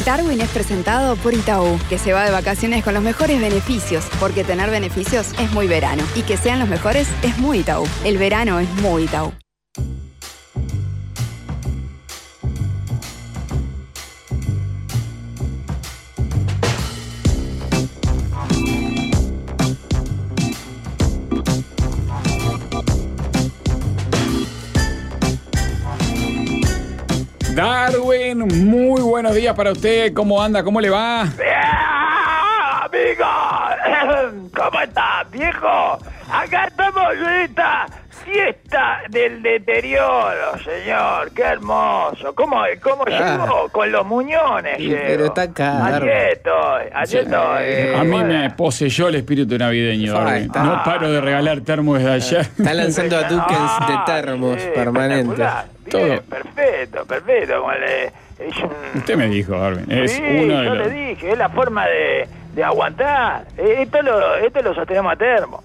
Darwin es presentado por Itaú, que se va de vacaciones con los mejores beneficios, porque tener beneficios es muy verano. Y que sean los mejores es muy Itaú. El verano es muy Itaú. Darwin, muy buenos días para usted. ¿Cómo anda? ¿Cómo le va? Amigo, ¿cómo estás, viejo? Acá estamos en esta fiesta del deterioro, señor. Qué hermoso. ¿Cómo llegó? Con los muñones. Sí, pero está acá. Allí estoy. A mí me poseyó el espíritu navideño, Darwin. No paro de regalar termos desde allá. Está lanzando a Duques de termos permanentes. Bien, perfecto. Usted me dijo, Darwin. Es sí, uno de yo los... le dije, es la forma de aguantar. Esto lo sostenemos a termo.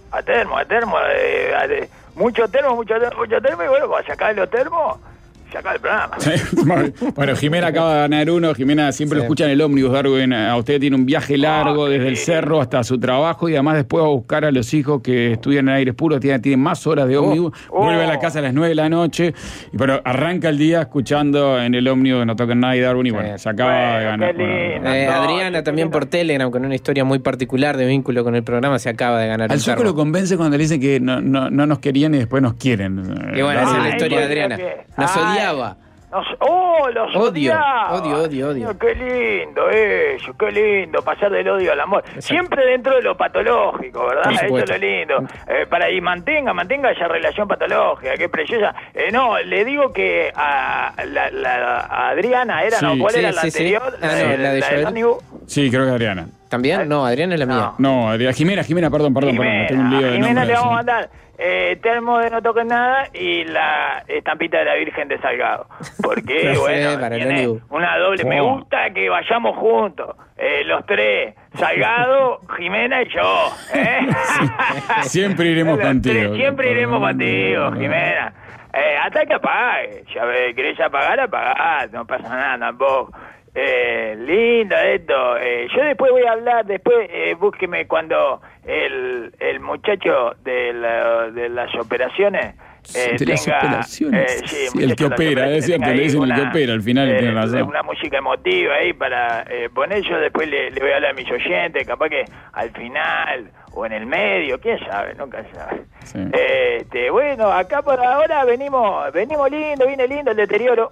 Mucho termo. Y bueno, cuando se acaben los termos, se acaba el programa. Bueno, Jimena acaba de ganar uno. Jimena siempre lo escucha en el ómnibus, Darwin. A usted tiene un viaje largo desde el cerro hasta su trabajo y además después va a buscar a los hijos que estudian en aires puros. Tienen más horas de ómnibus. Vuelve a la casa a las 9 de la noche. Pero arranca el día escuchando en el ómnibus que no toca nada y Darwin. Y bueno, se acaba de ganar. Adriana también por Telegram con una historia muy particular de vínculo con el programa se acaba de ganar. Al Zucco lo convence cuando le dicen que no nos querían y después nos quieren. Y bueno, esa es la historia de Adriana. Nos odiaba. Los odiaba. Odio. Qué lindo eso, qué lindo pasar del odio al amor. Exacto. Siempre dentro de lo patológico, ¿verdad? Por Eso es supuesto. lo lindo. Mantenga esa relación patológica, qué preciosa. No, le digo que a Adriana era, Sí. ¿no? ¿Cuál Sí, era la sí, sí. anterior? Ah, no, la de Joel. ómnibus. Sí, creo que Adriana. ¿También? No, Adriana es la mía. No, Adriana. Jimena, perdón. Tengo un lío de Jimena nombres. le vamos a mandar termo de No Toques Nada y la estampita de la Virgen de Salgado. Porque, bueno, para el tiene ómnibus. una doble. Me gusta que vayamos juntos, los tres. Salgado, Jimena y yo. Siempre iremos Los contigo. tres, siempre iremos contigo, Jimena. Hasta que apague. Ya ves, querés apagar, no pasa nada tampoco. Lindo esto. Yo después voy a hablar, búsqueme cuando el muchacho de las operaciones De las operaciones. sí, el que opera, es cierto, le dicen el que opera, al final tiene razón. una música emotiva ahí para poner. Yo después le voy a hablar a mis oyentes, capaz que al final o en el medio, quién sabe, nunca se sabe. Sí. Bueno, acá por ahora venimos lindo, viene lindo el deterioro.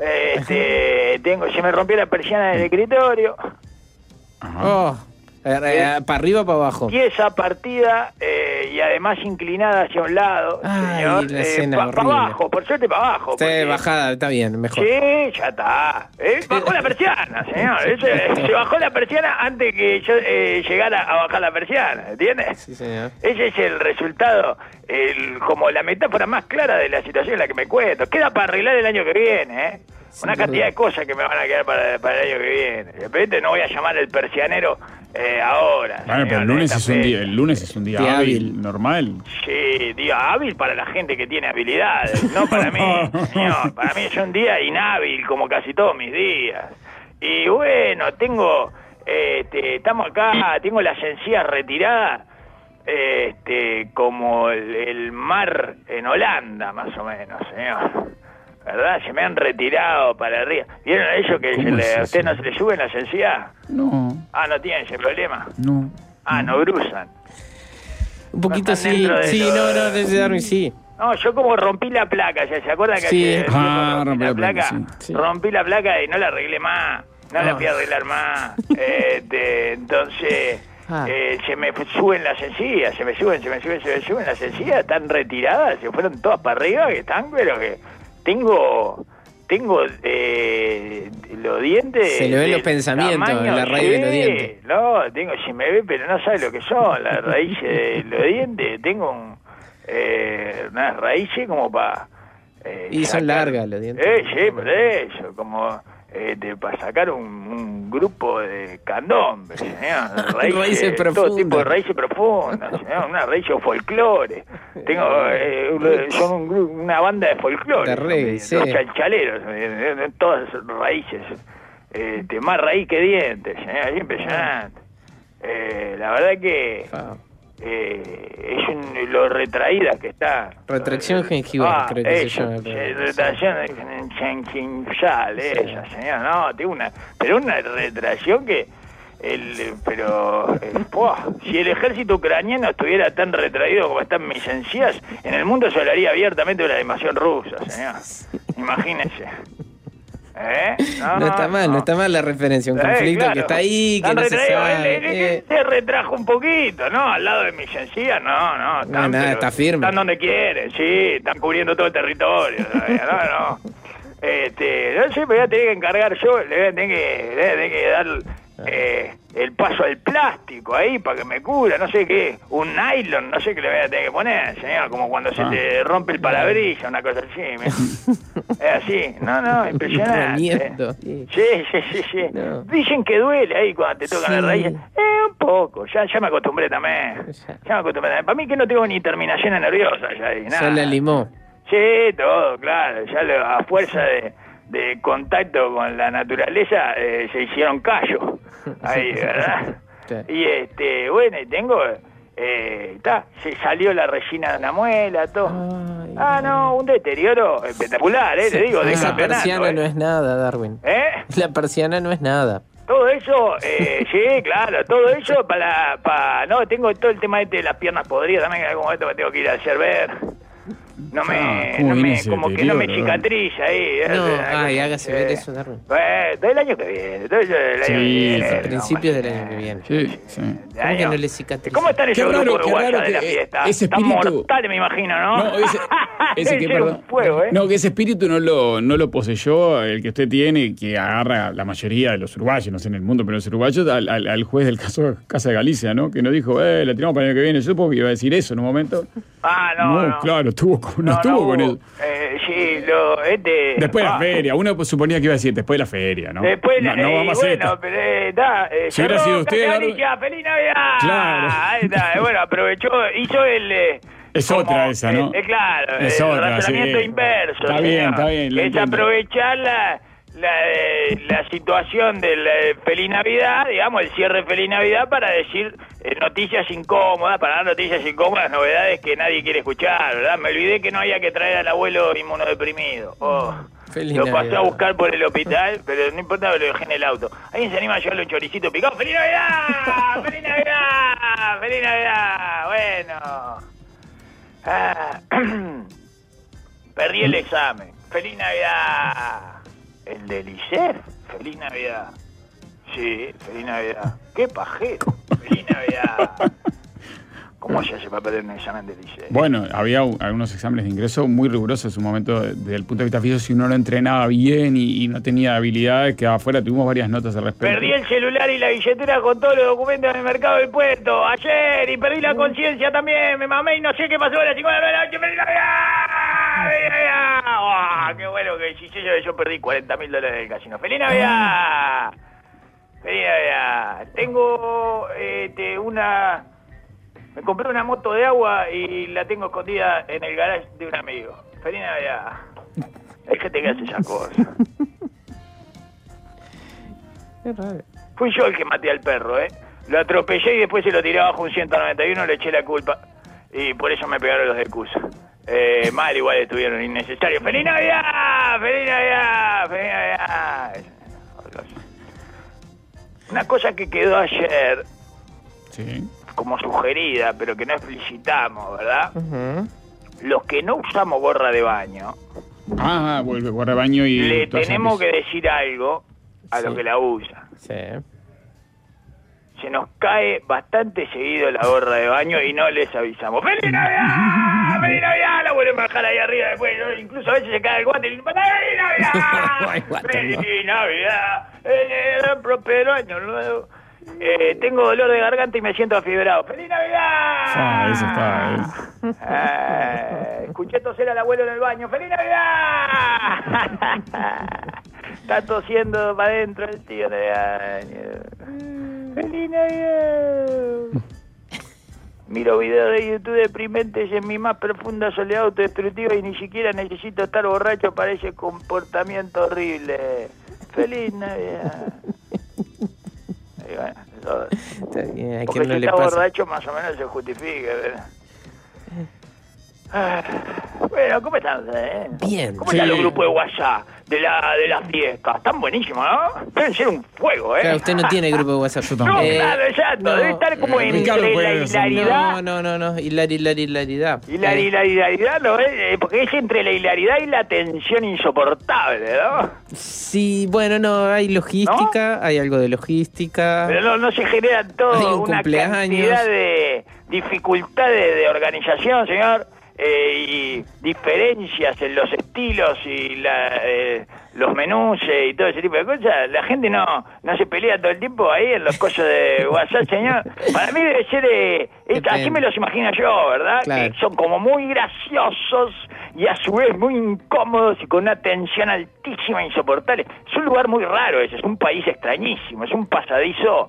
Se me rompió la persiana del escritorio. ¿Para arriba o para abajo? Pieza partida y además inclinada hacia un lado, señor. La escena Para abajo, por suerte para abajo. Sí, bajada, está bien, mejor. Sí, ya está. Bajó la persiana, señor. Se bajó la persiana antes que yo llegara a bajar la persiana, ¿entiendes? Sí, señor. Ese es el resultado, como la metáfora más clara de la situación en la que me cuento. Queda para arreglar el año que viene, ¿eh? Una cantidad de cosas que me van a quedar para el año que viene. De repente no voy a llamar al persianero ahora. Bueno, pero el lunes es un día hábil, normal. Sí, día hábil para la gente que tiene habilidades, no para mí, señor. Para mí es un día inhábil, como casi todos mis días. Y bueno, estamos acá, tengo las encías retiradas, como el mar en Holanda, más o menos, señor. ¿Verdad? Se me han retirado para arriba. ¿Vieron eso que a usted no se le suben las encías? No. Ah, ¿no tienen ese problema? No. Ah, no brusan. Un poquito No están sí. dentro de Sí, eso. no, desde Darwin sí. No, yo como rompí la placa, ¿se acuerdan que Sí. Rompí la placa, sí. Rompí la placa y no la arreglé más. No la fui a arreglar más. Entonces... se me suben las encías, se me suben las encías, están retiradas, se fueron todas para arriba, que están, pero que tengo los dientes. Se le ven los pensamientos en la raíz de los dientes. No, se me ve, pero no sabe lo que son las raíces de los dientes. Tengo unas raíces como para. Y son largas los dientes. Sí, por eso, como. Para sacar un grupo de candombe, Raíces profundas. todo tipo de raíces profundas, una raíz de folclore. Son una banda de folclore, De reggae, sí. los chalchaleros, todas raíces más raíz que dientes, es impresionante. La verdad que es lo retraída que está. Retracción gengival, creo que se llama. Retracción gengival, esa, señor. No, tiene una retracción que... si el ejército ucraniano estuviera tan retraído como están mis encías, en el mundo se hablaría abiertamente de la invasión rusa, señor. Imagínese. No está mal la referencia, un conflicto claro, que está ahí, que no se sabe. Se retrajo un poquito, ¿no? Al lado de mis encías, no. Está firme. Están donde quieren, sí, están cubriendo todo el territorio. No sé, me voy a tener que encargar yo, le voy a tener que dar el paso al plástico ahí para que me cubra, no sé qué, un nylon, no sé qué le voy a tener que poner, señor, como cuando se te rompe el parabrisas, una cosa así, es así, no, impresionante. Sí. No. Dicen que duele ahí cuando te tocan las raíces, un poco, ya me acostumbré también, para mí que no tengo ni terminaciones nerviosas ya ahí, nada. Ya la limó. Sí, todo, claro, ya a fuerza de contacto con la naturaleza se hicieron callos ahí, ¿verdad? Sí. Y bueno, y tengo se salió la resina de una muela, todo. Un deterioro espectacular, le digo, de esa campeonato. La persiana no es nada, Darwin. La persiana no es nada. Todo eso, sí, claro, todo eso tengo todo el tema de las piernas podridas también, que en algún momento me tengo que ir a hacer ver. Como que no me cicatriza ahí. Hágase ver eso, Darwin. Del año que viene. Principios del año que viene. Sí. ¿Cómo que no le cicatriza? ¿Cómo están esos grupos de WhatsApp de la fiesta? Ese espíritu... Están mortales, me imagino, ¿no? No, ese que, perdón. Fuego, No, que ese espíritu no lo poseyó el que usted tiene, que agarra la mayoría de los uruguayos, no sé en el mundo, pero los uruguayos, al juez del caso Casa de Galicia, ¿no? Que no dijo, la tiramos para el año que viene. Yo supongo que iba a decir eso en un momento. No. Claro, estuvo con eso. Después de la feria, uno suponía que iba a decir después de la feria, ¿no? Después no vamos a hacer si hubiera sido usted, ¡Feliz Navidad! Claro. Ahí está, bueno, aprovechó, hizo es otra esa, ¿no? Claro, es el otra, razonamiento inverso. Está bien. Es aprovechar la situación del Feliz Navidad, digamos, el cierre de Feliz Navidad para decir noticias incómodas, para dar noticias incómodas, novedades que nadie quiere escuchar, ¿verdad? Me olvidé que no había que traer al abuelo inmunodeprimido. Lo pasé a buscar por el hospital, pero no importa, lo dejé en el auto. ¿Alguien se anima a llevarle un choricito picado? ¡Feliz Navidad! ¡Feliz Navidad! ¡Feliz Navidad! Bueno. Perdí el examen. ¡Feliz Navidad! ¿El del ICEF? ¡Feliz Navidad! Sí, feliz Navidad. ¡Qué pajero! ¡Feliz Navidad! ¿Cómo se hace para perder un examen del ICEF? Bueno, había algunos exámenes de ingreso muy rigurosos en su momento desde el punto de vista físico. Si uno no entrenaba bien y no tenía habilidades, quedaba afuera. Tuvimos varias notas al respecto. Perdí el celular y la billetera con todos los documentos en el mercado del puerto ayer y perdí la conciencia también. Me mamé y no sé qué pasó a las 5 de la noche. ¡Feliz Navidad! ¡Qué bueno que yo perdí $40,000 del casino! ¡Feliz Navidad! ¡Feliz Navidad! Tengo me compré una moto de agua y la tengo escondida en el garage de un amigo. ¡Feliz Navidad! Hay gente que hace esas cosas. Qué raro. Fui yo el que maté al perro, Lo atropellé y después se lo tiré abajo un 191, le eché la culpa. Y por eso me pegaron los de Cusa. Mal igual estuvieron innecesarios. ¡Feliz Navidad! ¡Feliz Navidad! ¡Feliz Navidad! Una cosa que quedó ayer, sí, como sugerida, pero que no explicitamos, ¿verdad? Uh-huh. Los que no usamos gorra de baño, vuelve gorra de baño y le tenemos que decir algo a los que la usan. Sí. Se nos cae bastante seguido la gorra de baño y no les avisamos. ¡Feliz Navidad! ¡Feliz Navidad! La vuelven a bajar ahí arriba después. Incluso a veces se cae el guante y ¡Feliz Navidad! ¡Feliz Navidad! ¡El próspero año nuevo! Tengo dolor de garganta y me siento afibrado. ¡Feliz Navidad! Eso está. Escuché toser al abuelo en el baño. ¡Feliz Navidad! Está tosiendo para adentro el tío de año. ¡Feliz Navidad! Miro videos de YouTube deprimentes en mi más profunda soledad autodestructiva y ni siquiera necesito estar borracho para ese comportamiento horrible. Feliz Navidad. Y bueno, todo. Está bien, hay porque que no si le está pasa. borracho más o menos se justifica, ¿verdad? Bueno, ¿cómo están ustedes? Bien. ¿Cómo están los grupos de WhatsApp de las fiestas? Están buenísimos, ¿no? Deben ser un fuego, ¿eh? Claro, usted no tiene grupo de WhatsApp. No, claro, exacto. no, Debe estar como entre Ricardo la puede decir. hilaridad. No. Hilaridad. Y la hilaridad, ¿no? Porque es entre la hilaridad y la tensión insoportable, ¿no? Sí, bueno, no, hay logística, hay algo de logística. Pero no se genera Hay todo un una cumpleaños. cantidad de dificultades de organización, señor, y diferencias en los estilos y los menús y todo ese tipo de cosas. La gente no se pelea todo el tiempo ahí en los cosos de WhatsApp, señor. Para mí debe ser... así me los imagino yo, ¿verdad? Claro. Que son como muy graciosos y a su vez muy incómodos y con una tensión altísima e insoportable. Es un lugar muy raro ese, es un país extrañísimo, es un pasadizo...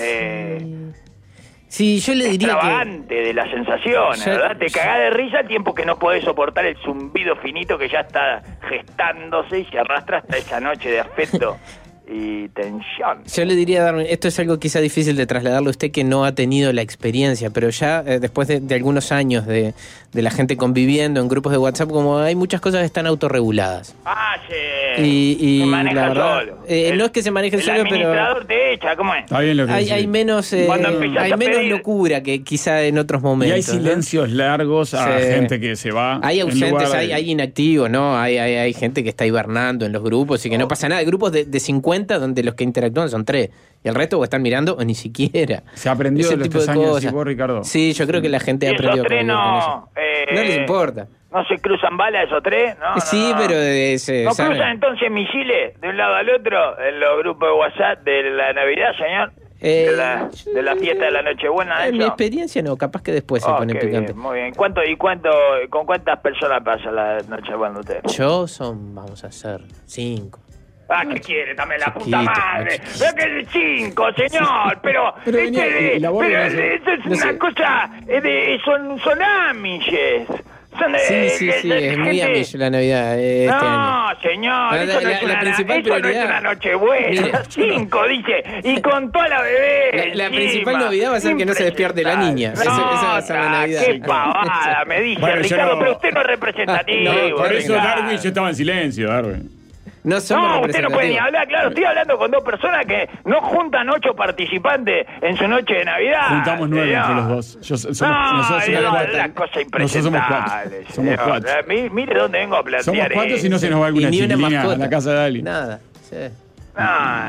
Sí, yo le diría extravagante de las sensaciones, Ya- ¿verdad? Te cagás de risa al tiempo que no podés soportar el zumbido finito que ya está gestándose y se arrastra hasta esa noche de afecto y tensión. Yo le diría, Darwin, esto es algo quizá difícil de trasladarle a usted que no ha tenido la experiencia, pero ya después de algunos años de la gente conviviendo en grupos de WhatsApp, como hay muchas cosas que están autorreguladas. Ah, sí. Y se maneja la verdad, solo. no es que se maneje solo, El pero administrador te echa, ¿cómo es? Está bien lo que hay decís. menos Cuando empezás hay a menos pedir- locura que quizá en otros Y momentos. hay ¿no? silencios largos a Sí. gente que se va. Hay en ausentes, lugar de- hay inactivos, ¿no? Hay gente que está hibernando en los grupos y que no pasa nada. Hay grupos de 50 donde los que interactúan son 3 y el resto o están mirando o ni siquiera. Se aprendió Ese de los tipo de 3 años, cosas. decís vos, Ricardo. Sí, yo creo que la gente ha Y esos aprendido a tres convivir con eso. No les importa. ¿No se cruzan balas esos tres? No, Sí, no. pero ¿No ¿saben? cruzan entonces misiles de un lado al otro en los grupos de WhatsApp de la Navidad, señor? De la fiesta de la Nochebuena, En mi eso. experiencia no, capaz que después se pone qué picante. bien, muy bien. ¿Con cuántas personas pasa la Nochebuena usted? Vamos a hacer 5. ¿Qué quiere? Dame la Chiquito, puta madre. chiquito. Veo que es 5, señor, pero... Pero venía, la borda no sé. eso es no una sé. cosa... son amishes. Son de... Sí, es muy gente- amigo la Navidad este año. No, señor, eso no es la una, principal eso no es prioridad. una Nochebuena. Mire, 5, dice, y con toda la bebé. La encima. principal novedad va a ser que no se despierte la niña. No, Esa va a ser la Navidad. qué pavada, me dice Bueno, yo Ricardo, no- pero usted no es representativo. No, Por eso Ricardo. Darwin yo estaba en silencio, Darwin. No somos No, usted no puede ni representativos. hablar, claro. Estoy hablando con 2 personas que no juntan 8 participantes en su noche de Navidad. Juntamos 9 señor. entre los dos. Nosotros No, somos es 4. una cosa Nosotros somos impresentable. 4. Somos 4. Mire dónde vengo a plantear. Somos 4 si no esto. se nos va Y alguna ni una chiquilina a mascota. la casa de alguien. Nada. Sí. No,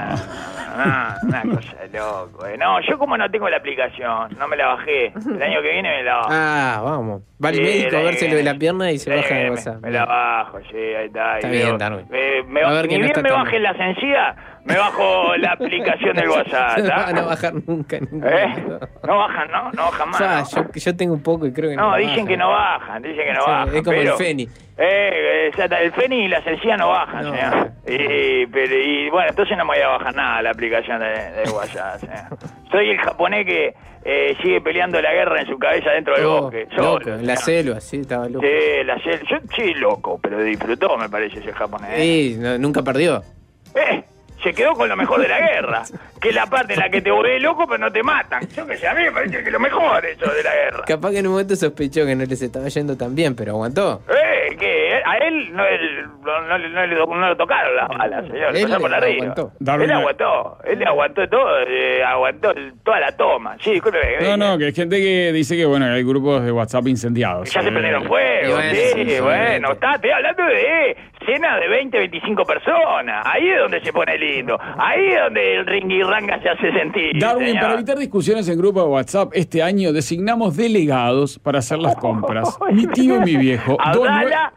una cosa de loco. No, yo como no tengo la aplicación, no me la bajé. El año que viene me la bajo. Vamos. Va al Sí, médico a el año verse que lo de viene. la pierna y se baja de me, WhatsApp. me la bajo, sí, ahí está. Está y bien, veo- Darwin. me A ver que ni no bien está me tan baje las encías, me bajo la aplicación del WhatsApp. No ¿tá? van a bajar nunca. No bajan, ¿no? No bajan más. ¿no? Yo tengo un poco y creo que no. No, dicen bajan. que no bajan, dicen que no Sí, bajan. es como pero, el Feni. Exacto, el Feni y las encías no bajan, No. señor. Y bueno, entonces no me voy a bajar nada la aplicación de WhatsApp, señor. Soy el japonés que sigue peleando la guerra en su cabeza dentro del bosque. Loco, Solo, en la señor. selva, sí, estaba loco. Yo sí, loco, pero disfrutó, me parece, ese japonés. Sí, nunca perdió. Se quedó con lo mejor de la guerra, que es la parte en la que te volvés loco pero no te matan. Yo que sé, a mí me parece que es lo mejor eso de la guerra. Capaz que en un momento sospechó que no les estaba yendo tan bien, pero aguantó. Que a él no le tocaron las balas, señor. Le Él pasaron por le arriba. aguantó. Darwin, Él le aguantó todo, aguantó toda la toma. Sí, disculpe. No, que hay gente que dice que, bueno, hay grupos de WhatsApp incendiados. Ya se prendieron fuego, Y bueno, sí, sí, bueno, estoy hablando de cena de 20, 25 personas. Ahí es donde se pone lindo. Ahí es donde el ringirranga se hace sentir. Darwin, señor. para evitar discusiones en grupos de WhatsApp, este año designamos delegados para hacer las compras. Mi tío y mi viejo. Abdala,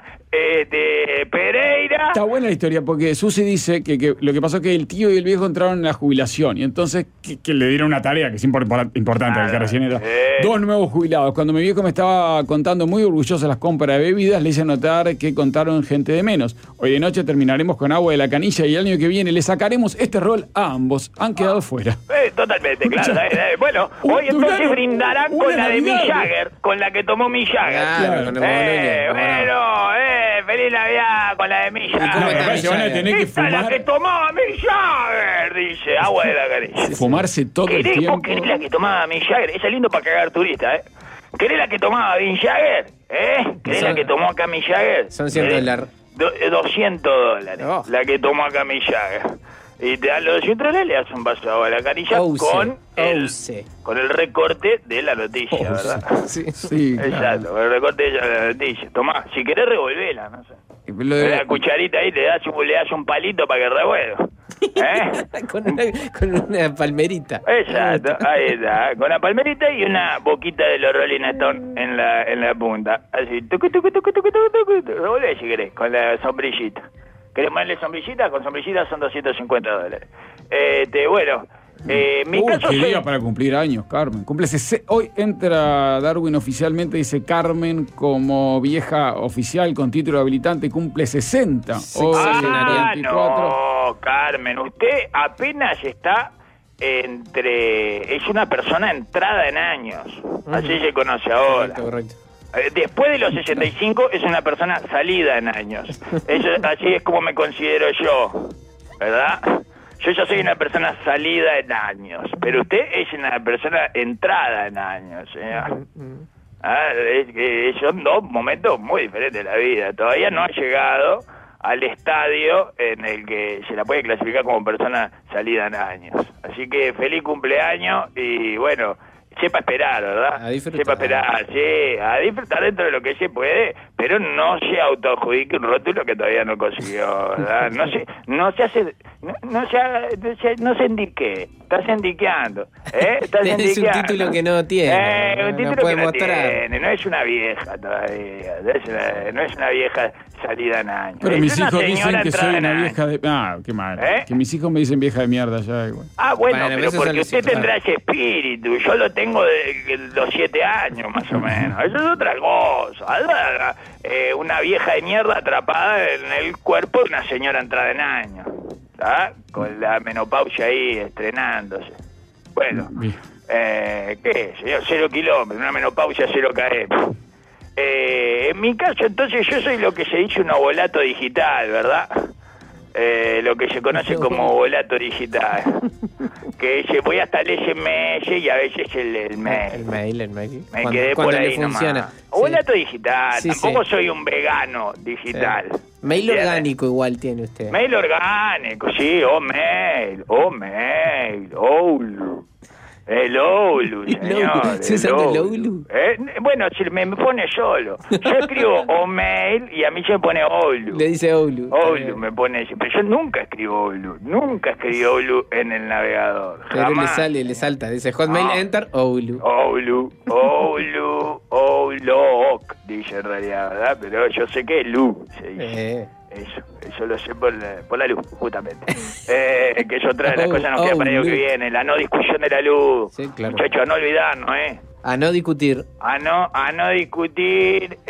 Pereira. Está buena la historia porque Susi dice que lo que pasó es que el tío y el viejo entraron en la jubilación y entonces que le dieron una tarea que es importante, el que recién era. 2 nuevos jubilados. Cuando mi viejo me estaba contando muy orgulloso las compras de bebidas, le hice notar que contaron gente de menos. Hoy de noche terminaremos con agua de la canilla y el año que viene le sacaremos este rol a ambos. Han quedado fuera. Totalmente, claro. Bueno, hoy entonces brindarán con la de Mick Jagger, con la que tomó Mick Jagger. Claro, con el Bolonia, bueno, feliz Navidad con la de Mick No, Jagger. papá, van a tener que Esta es la que fumar, tomaba Mick Jagger, dice, agua de la caricia. fumarse todo el ¿Vos tiempo. querés la que tomaba Mick Jagger? Esa es lindo para cagar turista, ¿eh? ¿Querés la que tomaba Mick Jagger? ¿Querés la que tomó acá Mick Jagger? Son $100. $200, Oh. la que tomó acá Mick Jagger. Y te dan los $200, le das un vaso de agua a la canilla con el recorte de la noticia, ¿verdad? Sí, claro. Exacto, con el recorte de la noticia. Tomá, si querés revolvela, no sé. Lo de- La cucharita ahí, le das un palito para que revuelva. con una palmerita. Exacto, ahí está. Con la palmerita y una boquita de los Rolling Stones en la punta. Así, tucu, tucu, tucu, tucu, tucu, tucu. Revolvé si querés, con la sombrillita. ¿Querés ponerle sombrillita? Con sombrillita son $250. Bueno, mi caso qué soy... día para cumplir años, Carmen. Hoy entra Darwin oficialmente, dice Carmen, como vieja oficial con título habilitante, cumple 60. Hoy, 24. No, Carmen, usted apenas está es una persona entrada en años. Así se conoce ahora. Correcto. Después de los 65 es una persona salida en años. Así es como me considero yo, ¿verdad? Yo ya soy una persona salida en años, pero usted es una persona entrada en años, señor. Son dos momentos muy diferentes de la vida. Todavía no ha llegado al estadio en el que se la puede clasificar como persona salida en años. Así que feliz cumpleaños y bueno... Sepa esperar, ¿verdad? A disfrutar. Sepa esperar, sí, a disfrutar dentro de lo que se puede, pero no se autoadjudique un rótulo que todavía no consiguió, ¿verdad? No se indique, estás indiqueando, Estás Es un indiqueando. título que no tiene, Un no título puede que no mostrar. tiene, no es una vieja todavía, no es una vieja salida en años. Pero es mis una hijos dicen señora que soy entrada en una años. vieja de... qué mal. ¿Eh? Que mis hijos me dicen vieja de mierda ya. Igual. Bueno, Bueno, pero esos son porque los usted hijos, tendrá ese espíritu. Yo lo tengo de los 7 años, más o menos. Eso es otra cosa. Una vieja de mierda atrapada en el cuerpo de una señora entrada en años. ¿Tá? Con la menopausia ahí estrenándose. Bueno, ¿qué? Señor? 0 kilómetros, una menopausia 0 km. En mi caso, entonces, yo soy lo que se dice un ovulato digital, ¿verdad? Lo que se conoce como ovulato digital. Que voy hasta el SMS y a veces el mail. El mail. Me quedé por ahí funciona. nomás. Ovulato digital, Sí, tampoco sí. soy un vegano digital. Mail ¿Entiendes? orgánico igual tiene usted. Mail orgánico, sí, mail, el Oulu, señor. ¿Se usa el Oulu? Bueno, si me pone solo. Yo escribo mail y a mí se me pone Oulu. Le dice Oulu. Oulu me pone, pero yo nunca escribo Oulu. Nunca escribí Oulu en el navegador. Pero Jamás. le salta. Dice Hotmail, Enter, Oulu. Oulu, dice en realidad, ¿verdad? Pero yo sé que es Lu, se dice. Eso lo sé por la luz, justamente. Que es otra de las cosas que nos queda para el año que viene, la no discusión de la luz. Sí, claro. Muchachos, a no olvidarnos, A no discutir. A no discutir,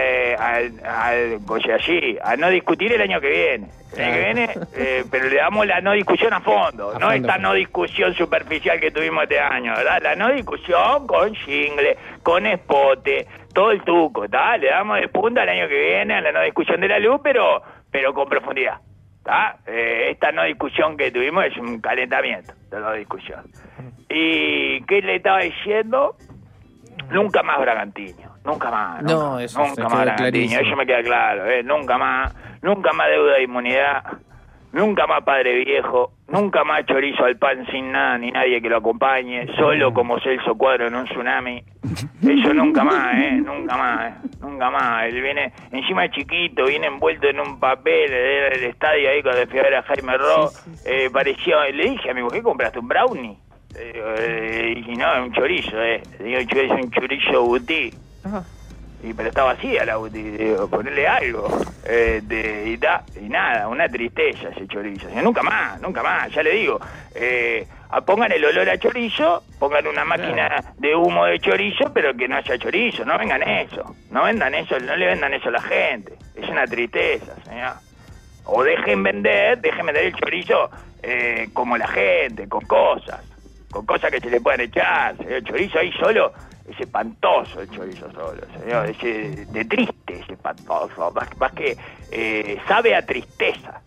a no discutir el año que viene. El año que viene, pero le damos la no discusión a fondo. No esta no discusión superficial que tuvimos este año, ¿verdad? La no discusión con jingle, con espote, todo el tuco, ¿tá? Le damos de punta el año que viene a la no discusión de la luz, pero con profundidad, ¿tá? Esta no discusión que tuvimos es un calentamiento de la discusión. ¿Y qué le estaba diciendo? Nunca más Bragantino, nunca más. Eso nunca más Bragantino, eso me queda claro, nunca más deuda de inmunidad, nunca más padre viejo, nunca más chorizo al pan sin nada ni nadie que lo acompañe, solo como Celso Cuadro en un tsunami. Eso nunca más, nunca más. Él viene, encima de chiquito, viene envuelto en un papel del estadio ahí cuando fui a ver a Jaime Ross, pareció, le dije a mi mujer, ¿compraste un brownie? Y no, un chorizo, digo, es un chorizo butí. Pero está vacía la butí, digo, ponerle algo. Y nada, una tristeza ese chorizo. Nunca más, ya le digo. Pongan el olor a chorizo, pongan una máquina de humo de chorizo, pero que no haya chorizo, no vendan eso. No le vendan eso a la gente. Es una tristeza, señor. O dejen vender el chorizo como la gente, con cosas que se le puedan echar. El chorizo ahí solo es espantoso el chorizo solo, señor, es de triste, es espantoso, más que sabe a tristeza.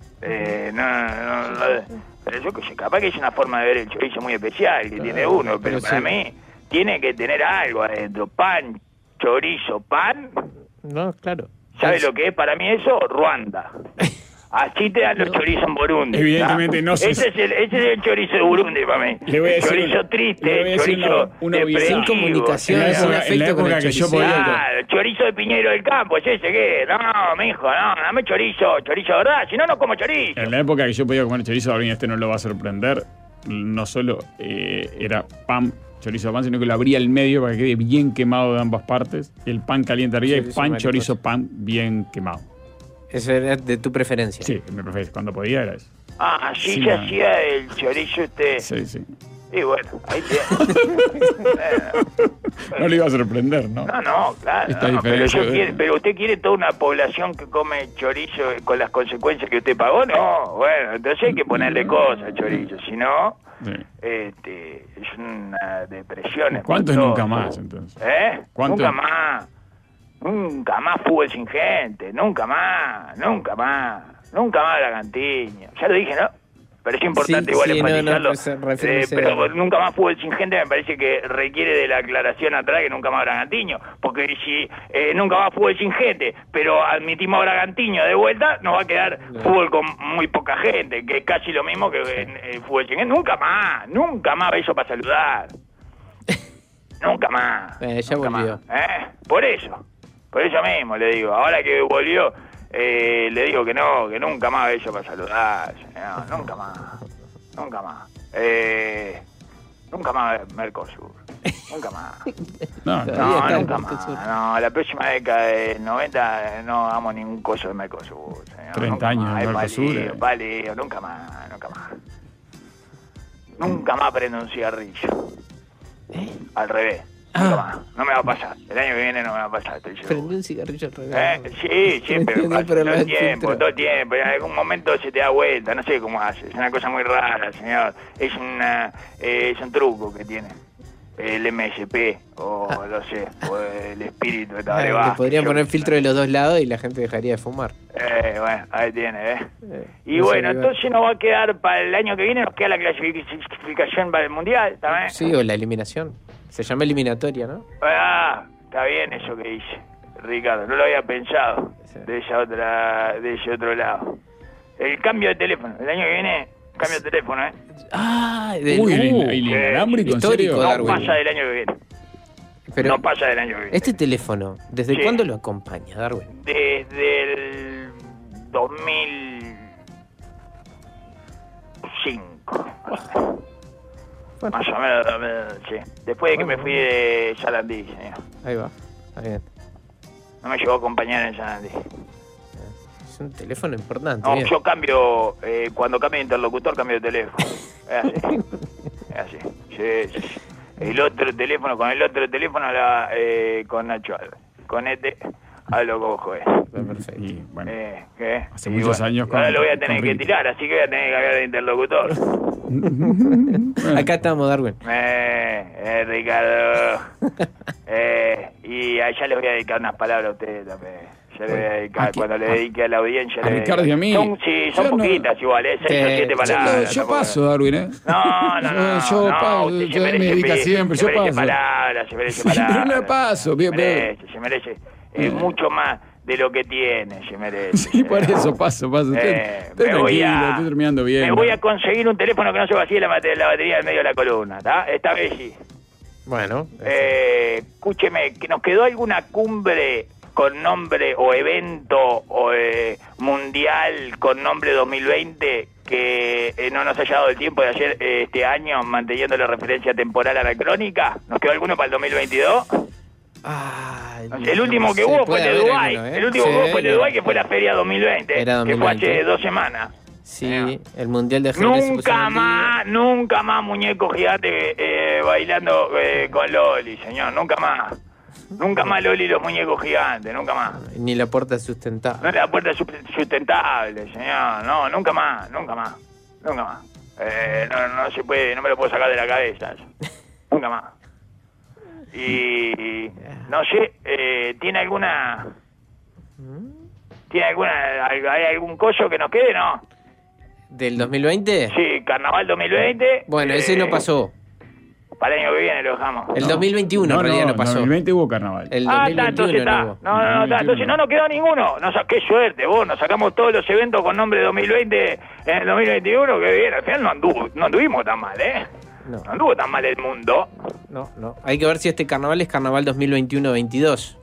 Pero yo que sé, capaz que es una forma de ver el chorizo muy especial que tiene uno, pero para mí tiene que tener algo adentro, pan, chorizo, pan. No, claro. ¿Sabe lo que es para mí eso? Ruanda. Así te dan los chorizos en Burundi. Evidentemente no sé. Ese es el chorizo de Burundi para mí. Le voy a decir chorizo triste, chorizo sin comunicación, sin afecto con el chorizo. Claro, chorizo de Piñero del Campo, ¿es ese qué? No, mijo, no, dame chorizo verdad, si no, no como chorizo. En la época que yo podía comer chorizo, Darwin, no lo va a sorprender, no solo era pan, chorizo de pan, sino que lo abría al medio para que quede bien quemado de ambas partes, el pan caliente arriba y pan, chorizo, pan bien quemado. Eso era de tu preferencia. Sí, me prefería. Cuando podía era eso. Así se hacía el chorizo usted. Sí. Y bueno, ahí tiene. No le iba a sorprender, ¿no? No, claro. Pero usted quiere toda una población que come chorizo con las consecuencias que usted pagó, no. Bueno, entonces hay que ponerle cosas al chorizo, si no, es una depresión. ¿Cuánto es nunca más, entonces? Nunca más. Nunca más fútbol sin gente, nunca más Bragantiño. Ya lo dije, ¿no? Pero es importante enfatizarlo. Pero nunca más fútbol sin gente me parece que requiere de la aclaración atrás que nunca más Bragantiño. Porque si nunca más fútbol sin gente, pero admitimos a Bragantiño de vuelta, nos va a quedar fútbol con muy poca gente, que es casi lo mismo que fútbol sin gente. Nunca más beso para saludar. Nunca más. Ya nunca volvió. Más. Por eso mismo le digo, ahora que volvió, le digo que nunca más beso para saludar, no, nunca más. Nunca más Mercosur, nunca más. No, nunca más. No, la próxima década de 90 no hagamos ningún coso de Mercosur, señor. 30 años de Mercosur. Vale, nunca más. Nunca más prendo un cigarrillo. Al revés. Nunca más. No me va a pasar. El año que viene no me va a pasar, estoy seguro. Prendí un cigarrillo al revés. Sí, siempre me pasa. Todo el tiempo. En algún momento se te da vuelta. No sé cómo hace. Es una cosa muy rara, señor. Es un truco que tiene el MSP o no sé, o el espíritu de Tabaré. Le podrían poner filtro de los dos lados y la gente dejaría de fumar. Bueno, ahí tiene, y bueno, entonces nos va a quedar para el año que viene, nos queda la clasificación para el Mundial, ¿también? Sí, o la eliminación. Se llama eliminatoria, ¿no? Está bien eso que dice Ricardo, no lo había pensado de ese otro lado. El cambio de teléfono, el año que viene, cambio de teléfono, el inalámbrico, ¿en serio? No pasa del año que viene. Pero no pasa del año que viene. Este teléfono, ¿desde cuándo lo acompaña, Darwin? Desde el 2005. Más o menos, sí. Después de que me fui de Sarandí, señor. Ahí va, está bien. No me llevó a acompañar en Sarandí. Es un teléfono importante. No, yo cambio, cuando cambio de interlocutor, cambio de teléfono. Es así. Sí. Con el otro teléfono, con Nacho Alves. Con este, hablo con Joel. Perfecto. Y, bueno, ¿qué? hace muchos años. Ahora lo voy a tener que tirar, así que voy a tener que cambiar de interlocutor. Acá estamos, Darwin. Ricardo. Y allá les voy a dedicar unas palabras a ustedes también. Ya le voy a dedicar, cuando le dedique a la audiencia. A Ricardo y a mí. Son poquitas igual, 6 o 7 palabras. Yo paso, Darwin, No. Yo paso, yo me dedico siempre, yo paso. Se merece palabras. Pero no paso, bien. Se merece mucho más de lo que tiene, se merece. Sí, por eso paso. Estoy tranquilo, estoy terminando bien. Me voy a conseguir un teléfono que no se vacíe la batería en medio de la columna, ¿está? Esta vez sí. Bueno. Escúcheme, ¿que nos quedó alguna cumbre con nombre o evento mundial con nombre 2020 que no nos haya dado el tiempo de hacer este año manteniendo la referencia temporal anacrónica? ¿Nos quedó alguno para el 2022? El último que hubo fue el de Dubái. El último que hubo fue el de Dubái, que fue la Feria 2020, que fue hace 2 semanas. Sí, el Mundial de ajedrez. Nunca más muñeco gigante bailando con Loli, señor, nunca más. Nunca más Loli y los muñecos gigantes, nunca más. Ni la puerta sustentable. No, la puerta sustentable, señor. No, nunca más. No se puede, no me lo puedo sacar de la cabeza. Nunca más. Y no sé, ¿tiene alguna... ¿Hay algún coso que nos quede? No. ¿Del 2020? Sí, Carnaval 2020. Bueno, ese no pasó. Para el año que viene lo dejamos. El 2021 en realidad no pasó. En 2020 hubo carnaval. El está, 2021 entonces está. hubo. No, entonces no nos quedó ninguno. Qué suerte, vos. Nos sacamos todos los eventos con nombre 2020 en el 2021. Qué bien. Al final no anduvimos tan mal, ¿eh? No anduvo tan mal el mundo. No. Hay que ver si este carnaval es carnaval 2021-22.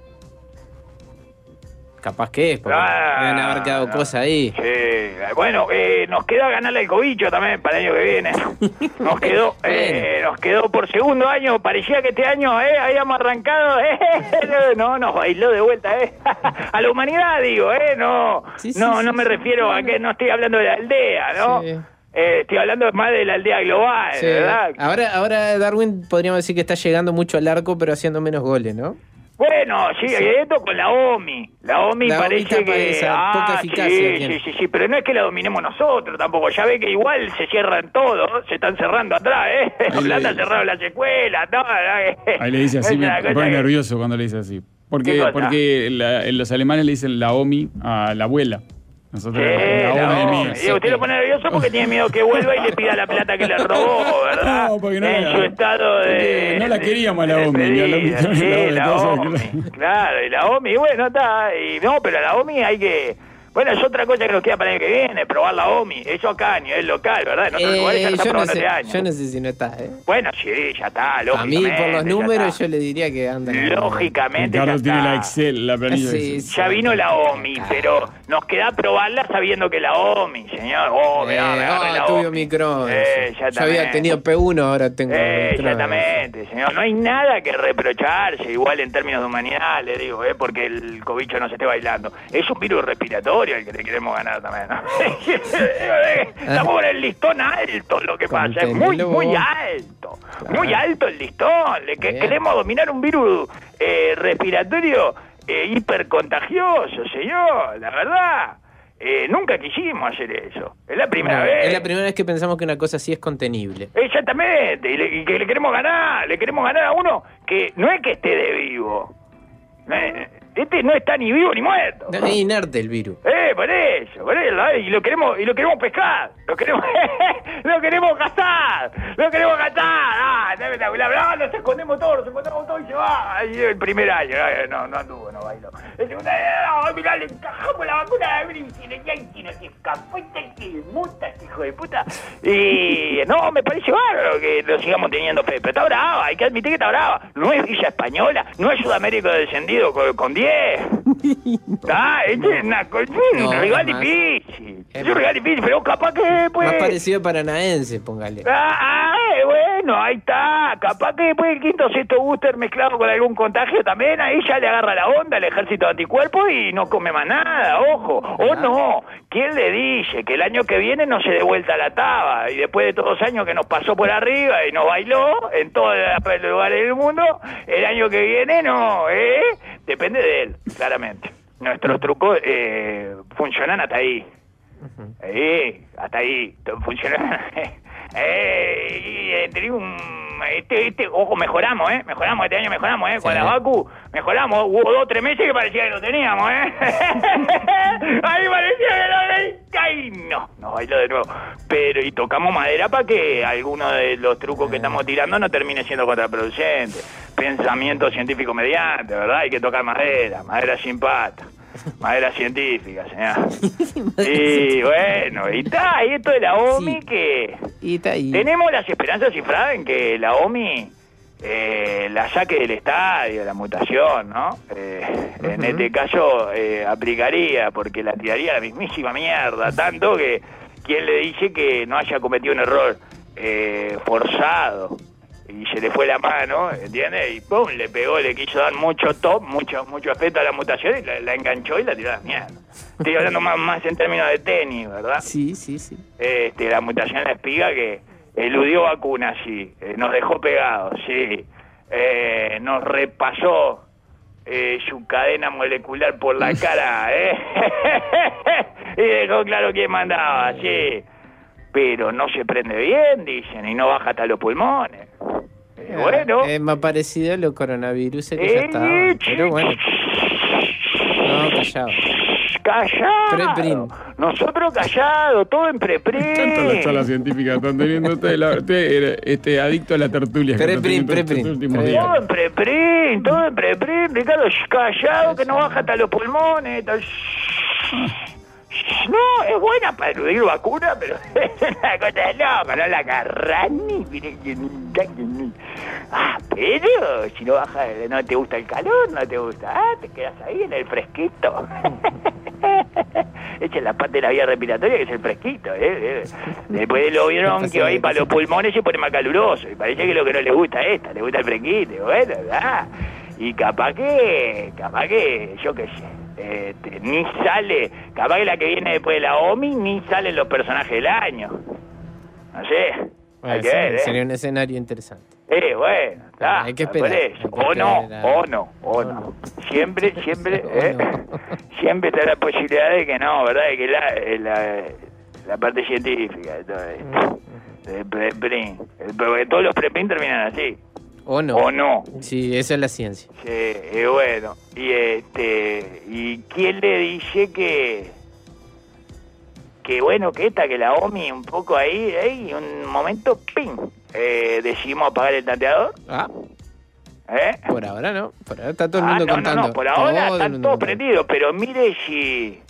Capaz que es, porque deben haber quedado cosas ahí. Sí. Bueno, nos queda ganarle al Cobicho también para el año que viene. Nos quedó por segundo año. Parecía que este año habíamos arrancado. No, nos bailó de vuelta. A la humanidad, digo. No me refiero a que no estoy hablando de la aldea, ¿no? Sí. Estoy hablando más de la aldea global, sí. ¿Verdad? Ahora Darwin podríamos decir que está llegando mucho al arco, pero haciendo menos goles, ¿no? Bueno, sí, esto con la OMI. La OMI parece que... poca eficacia. Sí, pero no es que la dominemos nosotros tampoco. Ya ve que igual se cierran todos, se están cerrando atrás, Holanda cerraron las escuelas, Ahí le dice así, me pone nervioso cuando le dice así. Porque los alemanes le dicen la OMI a la abuela. Nosotros la OMI. Y usted lo pone nervioso porque tiene miedo que vuelva y le pida la plata que le robó, ¿verdad? No, porque en su estado de... No la queríamos a la OMI. La OMI. Claro, y la OMI, bueno, está. Pero la OMI hay que... Bueno, es otra cosa que nos queda para el año que viene, probar la OMI. Eso acá a nivel local, ¿verdad? En otros lugares ya no está probando este año. Yo no sé si no está, Bueno, sí, ya está, lógicamente. A mí, por los números, yo le diría que anda. Lógicamente, Carlos tiene la Excel, la planilla. Sí, ya vino la OMI, pero nos queda probarla sabiendo que la OMI, señor. Tuve micrófono. Yo había tenido P1, ahora tengo exactamente, señor. No hay nada que reprocharse, igual en términos de humanidad, le digo, porque el cobicho no se esté bailando. Es un virus respiratorio el que le queremos ganar también, ¿no? Estamos en el listón alto, lo que pasa, es muy alto, muy alto el listón. Queremos dominar un virus respiratorio hipercontagioso, señor, la verdad. Nunca quisimos hacer eso. Es la primera vez. Es la primera vez que pensamos que una cosa así es contenible. Exactamente, y que le queremos ganar a uno que no es que esté de vivo. Este no está ni vivo ni muerto. No, es inerte el virus. Por eso, y lo queremos pescar, lo queremos cazar. Nos escondemos todos y se va. Ahí el primer año, no anduvo, no bailó. El segundo año, mirá, le encajamos la vacuna de Brinci, no se escapó, que muta, hijo de puta. Y no, me parece bárbaro que lo sigamos teniendo fe, pero está brava, hay que admitir que está brava. No es Villa Española, no es Sudamérica descendido con 10. Es un rival difícil. Es un rival difícil, pero capaz que más parecido a Paranaense, póngale. Bueno, ahí está. Capaz que después el quinto o sexto booster mezclado con algún contagio también, ahí ya le agarra la onda el ejército de anticuerpos y no come más nada, ojo. O no, ¿quién le dice que el año que viene no se dé vuelta la taba? Y después de todos los años que nos pasó por arriba y nos bailó en todos los lugares del mundo, el año que viene no, depende de él, claramente. Nuestros trucos funcionan hasta ahí. Hasta ahí. Funcionan. Ojo, mejoramos, mejoramos este año, mejoramos, con la Baku, mejoramos, hubo 2 o 3 meses que parecía que lo teníamos, ahí parecía que lo teníamos, ay, no, nos bailó de nuevo, pero y tocamos madera para que alguno de los trucos que estamos tirando no termine siendo contraproducente, pensamiento científico mediante, ¿verdad? Hay que tocar madera sin pata. Madera científica, señor. Y bueno, y está, y esto de la OMI que... Tenemos las esperanzas cifradas en que la OMI la saque del estadio, la mutación, ¿no? En este caso aplicaría, porque la tiraría a la mismísima mierda, tanto que quien le dice que no haya cometido un error forzado y se le fue la mano, ¿entiendes? Y pum, le pegó, le quiso dar mucho efecto a la mutación y la enganchó y la tiró a la mierda. Estoy hablando más en términos de tenis, ¿verdad? Sí. La mutación de la espiga que eludió vacunas, sí, nos dejó pegados, sí, nos repasó su cadena molecular por la cara, y dejó claro quién mandaba, sí. Pero no se prende bien, dicen, y no baja hasta los pulmones. Bueno. Es más parecido a los coronavirus que ya estaban. Pero bueno. No, callado. Callado. Pre-print. Nosotros callados, todo en pre-print. Me encanta la charla científica. Están teniendo usted adicto a la tertulia. Pre-print. Todo en pre-print. Ricardo, callado, que no baja hasta los pulmones. No, es buena para eludir vacuna, pero es una cosa loca, no la agarrás ni. Pero si no baja, no te gusta el calor, no te gusta. Te quedas ahí en el fresquito. Esa es la parte de la vía respiratoria, que es el fresquito. Después lo vieron que ahí para los pulmones se pone más caluroso. Y parece que lo que no le gusta es le gusta el fresquito. Bueno, ¿verdad? Y capaz que, yo qué sé. Ni sale, capaz que la que viene después de la OMI, ni salen los personajes del año. No sé. Bueno, hay que ver, sería un escenario interesante. Bueno, está. Hay que esperar. O no. Siempre, siempre está la posibilidad de que no, ¿verdad? De que la parte científica de todo esto. De preprint. Porque todos los preprint terminan así. O no. Sí, esa es la ciencia. Sí, bueno. ¿Y quién le dice que bueno, que la OMI un poco ahí, un momento, ¡ping! Decidimos apagar el tanteador? Por ahora no. Por ahora está todo el mundo contando. No, por ahora están todos prendidos, pero mire si...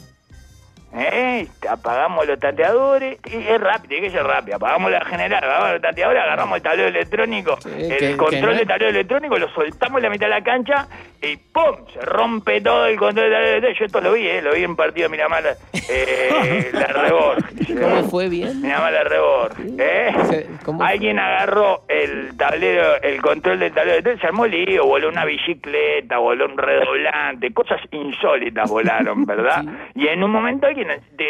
apagamos los tanteadores, es rápido, tiene que ser rápido, apagamos la general, apagamos los tanteadores, agarramos el tablero electrónico, el control del tablero electrónico, lo soltamos en la mitad de la cancha y ¡pum! Se rompe todo el control del tablero electrónico. Yo esto lo vi en partido de Miramar, la Rebor. ¿Cómo fue bien? Miramar la Rebor, alguien agarró el control del tablero electrónico, se armó lío, voló una bicicleta, voló un redoblante, cosas insólitas volaron, ¿verdad? Sí. Y en un momento alguien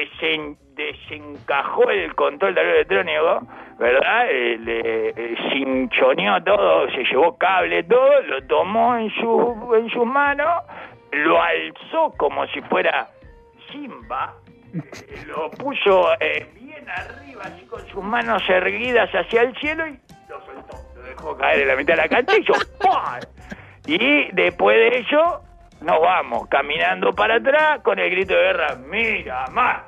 desencajó el control del tablero electrónico, ¿verdad? Le cinchoneó todo, se llevó cable, todo, lo tomó en sus manos, lo alzó como si fuera Simba, lo puso bien arriba, así con sus manos erguidas hacia el cielo y lo soltó, lo dejó caer en la mitad de la cancha y yo ¡pum! Y después de ello nos vamos caminando para atrás con el grito de guerra: Miramar.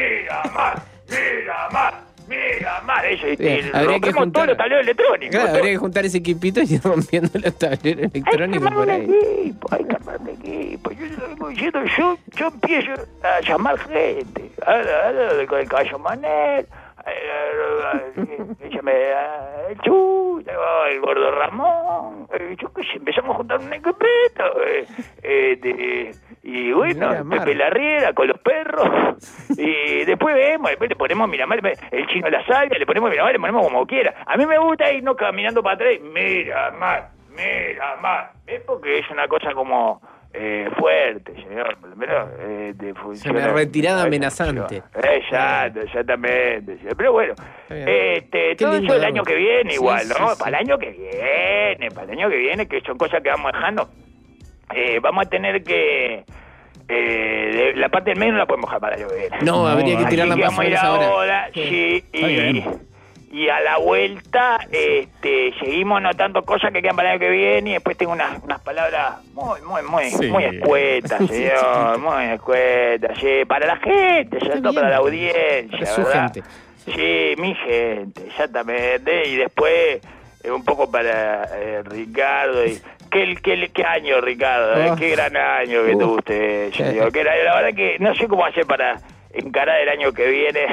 Eso, rompemos todos los tableros electrónicos. Claro, habría que juntar ese equipito y ir rompiendo los tableros electrónicos por ahí. Hay que armar un equipo. Yo empiezo a llamar gente. Con el caballo Manel, el Chu, el gordo Ramón, yo qué sé, empezamos a juntar un equipito, y bueno, Pepe Larriera con los perros, y después le ponemos Miramar, el Chino La Salvia, le ponemos Miramar, le ponemos como quiera. A mí me gusta irnos caminando para atrás, Miramar, ¿ves? Porque es una cosa como... fuerte, señor, es una retirada amenazante. Exactamente. Pero bueno, todo eso el año que viene igual, ¿no? Sí. Para el año que viene, que son cosas que vamos dejando, vamos a tener que... la parte del medio no la podemos dejar para el año que viene. No, habría que tirarla más fuerte ahora. Sí, y a la vuelta seguimos notando cosas que quedan para el año que viene, y después tengo unas palabras muy escuetas, señor, muy escuetas, sí, para la gente, sobre todo para la audiencia, su ¿verdad? gente. Sí, mi gente, exactamente, y después un poco para Ricardo, y ¿qué año, Ricardo? Qué gran año que tuvo usted, señor, que la verdad que no sé cómo hacer para encarar el año que viene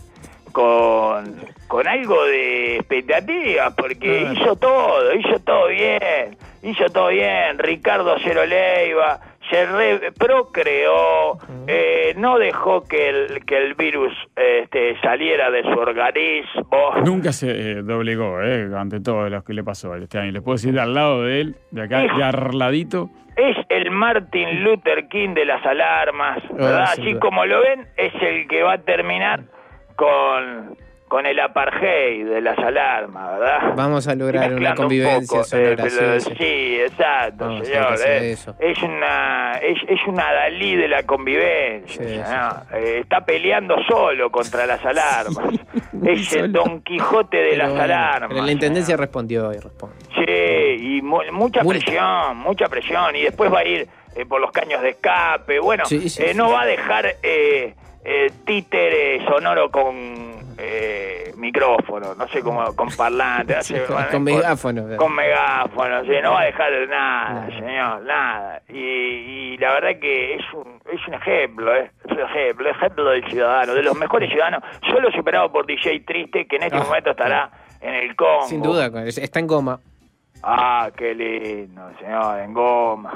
con algo de expectativas, porque hizo todo bien, Ricardo Cero Leiva, se procreó, no dejó que el virus saliera de su organismo. Nunca se doblegó, ante todo lo que le pasó este año. Les puedo decir, al lado de él, de acá, ya al ladito. Es el Martin Luther King de las alarmas, ¿verdad? Así como lo ven, es el que va a terminar con el apartheid de las alarmas, ¿verdad? Vamos a lograr una convivencia sonora. Sí, exacto, vamos, señor. Eso. Es una Dalí de la convivencia. Sí, ¿no? Está peleando solo contra las alarmas. ese solo. Don Quijote de las alarmas. Pero la intendencia respondió y responde. Sí, y mucha presión, y después va a ir por los caños de escape. Bueno, Sí. no va a dejar títere sonoro con micrófono, no sé cómo, con parlante, no sé, Con megáfono. Con megáfono, sí, no va a dejar nada, señor, nada. Y la verdad que es un ejemplo, es un ejemplo del ciudadano, de los mejores ciudadanos, solo superado por DJ Triste, que en este momento estará en el Congo. Sin duda, está en goma. Ah, qué lindo, señor, en goma.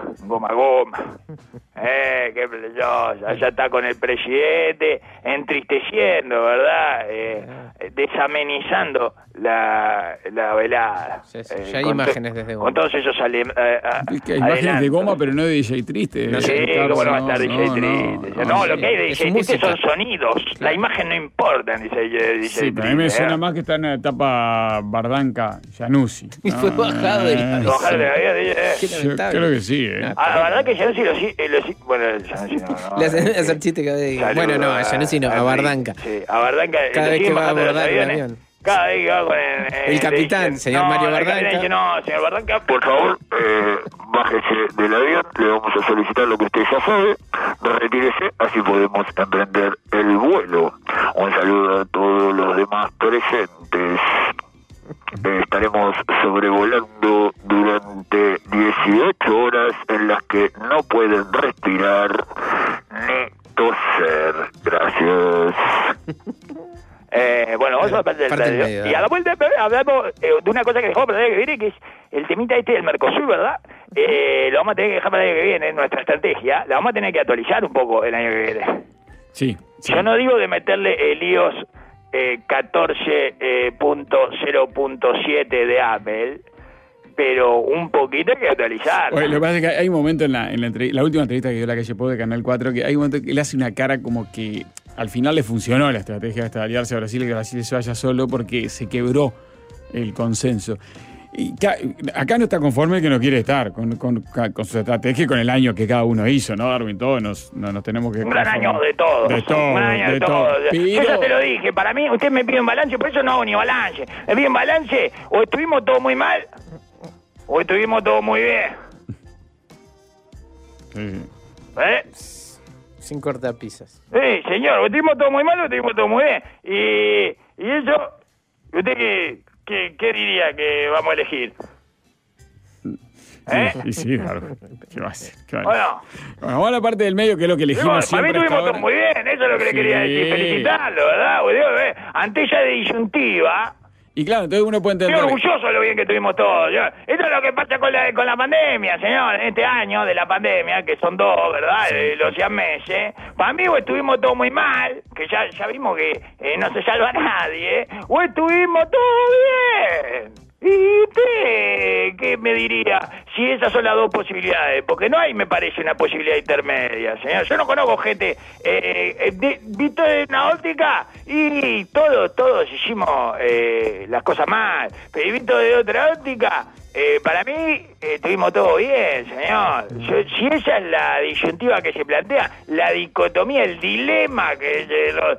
Qué precioso. Ya está con el presidente, entristeciendo, ¿verdad? Desamenizando la velada. Sí. Ya hay imágenes desde goma. Con todos esos Hay imágenes de goma, pero no de DJ Triste. No sé, ¿cómo no va a estar DJ Triste? No, lo que hay de DJ Triste son sonidos. La imagen no importa, dice DJ Sí, pero a mí me suena más que está en la etapa Bardanca, Januzzi. Y fue bajado de la Bajar de la vida, Qué Yo lamentable. creo que sí, la verdad que Januzzi bueno, Januzzi no. Le hacen hacer chiste cada vez. Bueno, no, a Januzzi no, a Bardanca. Sí, a Bardanca. Cada vez que va a abordar el avión. Cada vez que va con El capitán, señor Mario Bardanca. No, señor Bardanca, por favor, bájese del avión, le vamos a solicitar lo que usted ya sabe, retírese, así podemos emprender el vuelo. Un saludo a todos los demás presentes. Estaremos sobrevolando durante 18 horas en las que no pueden respirar ni toser. Gracias. Bueno, vamos a parte del medio. Y a la vuelta hablamos de una cosa que dejamos para el año que viene, que es el temita del Mercosur, ¿verdad? Lo vamos a tener que dejar para el año que viene, nuestra estrategia. La vamos a tener que actualizar un poco el año que viene. Sí. Yo no digo de meterle el iOS 14.0.7 de Apple, pero un poquito hay que actualizar. Oye, lo que pasa es que hay un momento en la última entrevista que dio la Calle Pou de Canal 4, que hay un momento que él hace una cara como que al final le funcionó la estrategia esta de aliarse a Brasil y que Brasil se vaya solo porque se quebró el consenso. Y acá no está conforme el que no quiere estar con su estrategia y con el año que cada uno hizo, ¿no, Darwin? Todos nos tenemos que... Un gran año de todos. De todo. Un año de todos. Yo ya te lo dije, para mí, usted me pide un balance, por eso no hago ni balance. Me pide un balance, o estuvimos todos muy mal, o estuvimos todos muy bien. Sí. Sin cortapisas. Sí, señor, o estuvimos todos muy mal, o estuvimos todos muy bien. Y eso, ¿usted qué diría que vamos a elegir? Y sí, claro. ¿Qué va a hacer? Bueno, vamos a la parte del medio, que es lo que elegimos para mí siempre. estuvimos todos muy bien, eso es lo que le quería decir. Felicitarlo, ¿verdad? Ante ella de disyuntiva. Y claro, entonces uno puede entender... Estoy orgulloso de lo bien que estuvimos todos. Esto es lo que pasa con la pandemia, señor. En este año de la pandemia, que son 2, ¿verdad? Los siameses. Para mí o estuvimos todos muy mal, que ya vimos que no se salva nadie, o estuvimos todos bien. ¿Y usted qué me diría si esas son las 2 posibilidades? Porque no hay, me parece, una posibilidad intermedia, señor. Yo no conozco gente visto de una óptica y todos hicimos las cosas mal. Pero visto de otra óptica, para mí estuvimos todos bien, señor. Si esa es la disyuntiva que se plantea, la dicotomía, el dilema que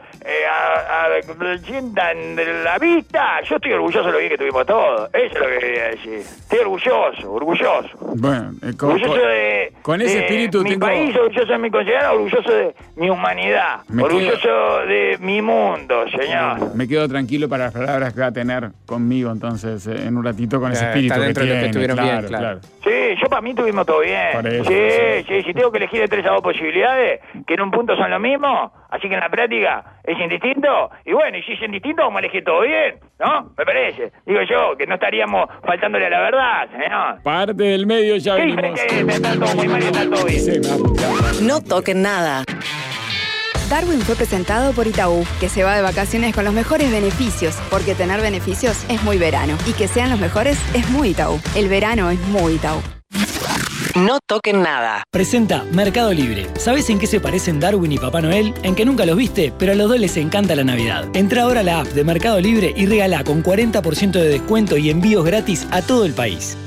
sientan de la vista, yo estoy orgulloso de lo bien que tuvimos todos. Eso es lo que quería decir. Estoy orgulloso. Bueno, orgulloso con ese espíritu mi país, orgulloso de mi considerado, orgulloso de mi humanidad, orgulloso de mi mundo, señor. Me quedo tranquilo para las palabras que va a tener conmigo entonces en un ratito con ese espíritu que tiene. Que estuvieron bien, claro. Sí, yo para mí tuvimos todo bien. Sí, si tengo que elegir de 3 a 2 posibilidades, que en un punto son lo mismo, así que en la práctica es indistinto, y bueno, y si es indistinto vamos a elegir todo bien, ¿no? Me parece. Digo yo, que no estaríamos faltándole a la verdad, señor. Parte del medio ya venimos. Está todo muy mal y está todo bien. No toquen nada. Darwin fue presentado por Itaú, que se va de vacaciones con los mejores beneficios, porque tener beneficios es muy verano. Y que sean los mejores es muy Itaú. El verano es muy Itaú. No toquen nada. Presenta Mercado Libre. ¿Sabes en qué se parecen Darwin y Papá Noel? En que nunca los viste, pero a los dos les encanta la Navidad. Entra ahora a la app de Mercado Libre y regala con 40% de descuento y envíos gratis a todo el país.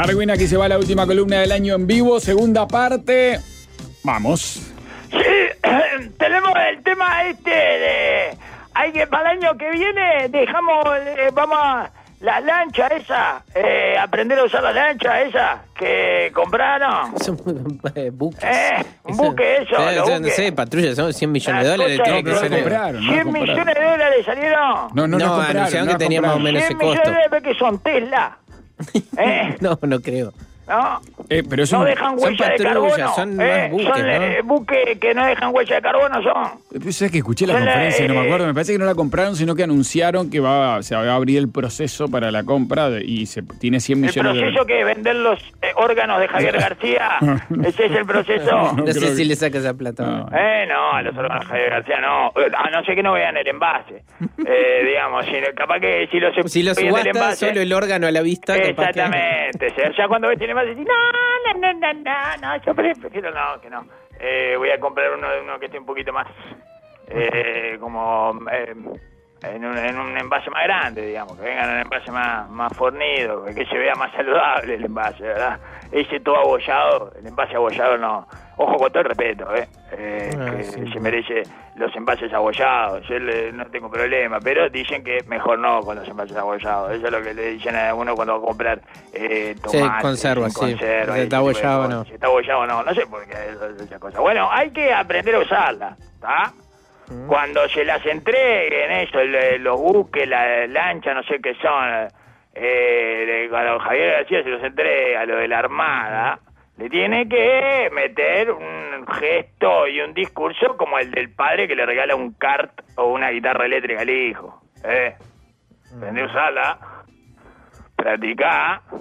Darwin, aquí se va la última columna del año en vivo, segunda parte. Vamos. Sí, tenemos el tema de... Hay que para el año que viene vamos a la lancha esa, aprender a usar la lancha esa que compraron. Son buques. Un buque eso, los no buques. sé, patrulla, son 100 millones de dólares. Cosa Tiene que que ser. compraron, no 100 compraron. millones de dólares salieron. No anunciaron que tenía más o menos 100 ese millones costo. de dólares que son Tesla. No creo. ¿No? Pero es No un- dejan son huella de patrullas, carbono. son más buques, ¿no? Buques que no dejan huella de carbono son. Pero sabes que escuché la Son la- conferencia, no me acuerdo, me parece que no la compraron, sino que anunciaron que se va a abrir el proceso para la compra y tiene 100 El millones de proceso dólares. que es vender los órganos de Javier García. Ese es el proceso. No No sé creo si que- le saca esa plata. No. No, los órganos de Javier García no. A no ser que no vean el envase. Digamos, capaz que si los Si lo vean el subasta envase. solo el órgano a la vista, capaz que... Exactamente. O sea, ya cuando ves el envase decís, no, yo prefiero que no. Voy a comprar uno que esté un poquito más, como en un envase más grande, digamos, que venga en un envase más fornido, que se vea más saludable el envase, ¿verdad? Ese todo abollado, el envase abollado no. Ojo, con todo el respeto, que sí. se merece los envases abollados. Yo no tengo problema, pero dicen que mejor no con los envases abollados. Eso es lo que le dicen a uno cuando va a comprar tomate. conserva, sin sí. conserva, Si está ese tipo de abollado, cosas. no. Si está abollado, no sé por qué esa cosa. Bueno, hay que aprender a usarla, ¿está? Cuando se las entreguen, eso, los buques, la lancha, no sé qué son, cuando Javier García se los entrega, lo de la Armada, le tiene que meter un gesto y un discurso como el del padre que le regala un kart o una guitarra eléctrica al hijo. Aprende a usarla, practicá,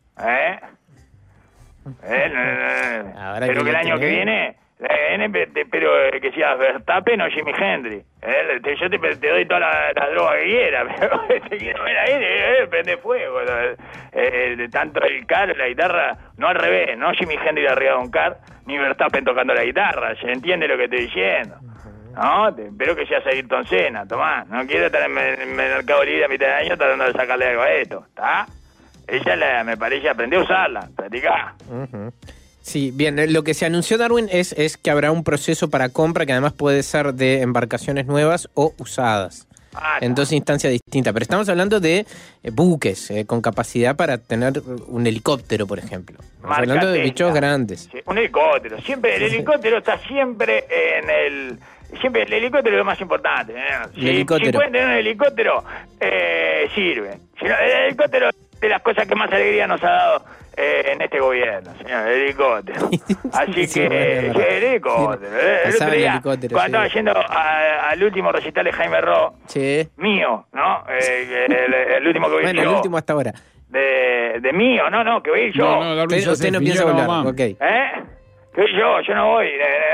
Ahora pero que que el lo año que tenés. viene, espero que seas Verstappen o Jimi Hendrix. Yo te doy toda la droga que quieras, pero te quiero ver ahí, prende fuego. Tanto el car, la guitarra, no al revés, no Jimi Hendrix arriba de un car, ni Verstappen tocando la guitarra. ¿Se entiende lo que estoy diciendo? No, espero que seas Ayrton Senna, Tomás. No quiero estar en Mercado Libre a mitad de año tratando de sacarle algo a esto, ¿está? Ella me parece aprendió a usarla, practicá. Sí, bien, lo que se anunció, Darwin, es que habrá un proceso para compra que además puede ser de embarcaciones nuevas o usadas. En dos instancias distintas. Pero estamos hablando de buques con capacidad para tener un helicóptero, por ejemplo. Estamos Marca hablando de Tesla. bichos grandes. Sí, un helicóptero. Siempre el helicóptero está siempre en el... Siempre el helicóptero es lo más importante. Si helicóptero. pueden tener un helicóptero, sirve. Si no, el helicóptero es de las cosas que más alegría nos ha dado en este gobierno, señor, el helicóptero. Así Sí, que, bueno, es verdad. el helicóptero. El Pasaba otro el día, helicóptero, cuando sí. estaba yendo al último recital de Jaime Ro, Sí. mío, ¿no? El último que voy Bueno, el yo. último hasta ahora. De mío, no, que voy yo. No, Darwin, Pero ya usted se no definió piensa la volver, mamá. ok. Que yo no voy,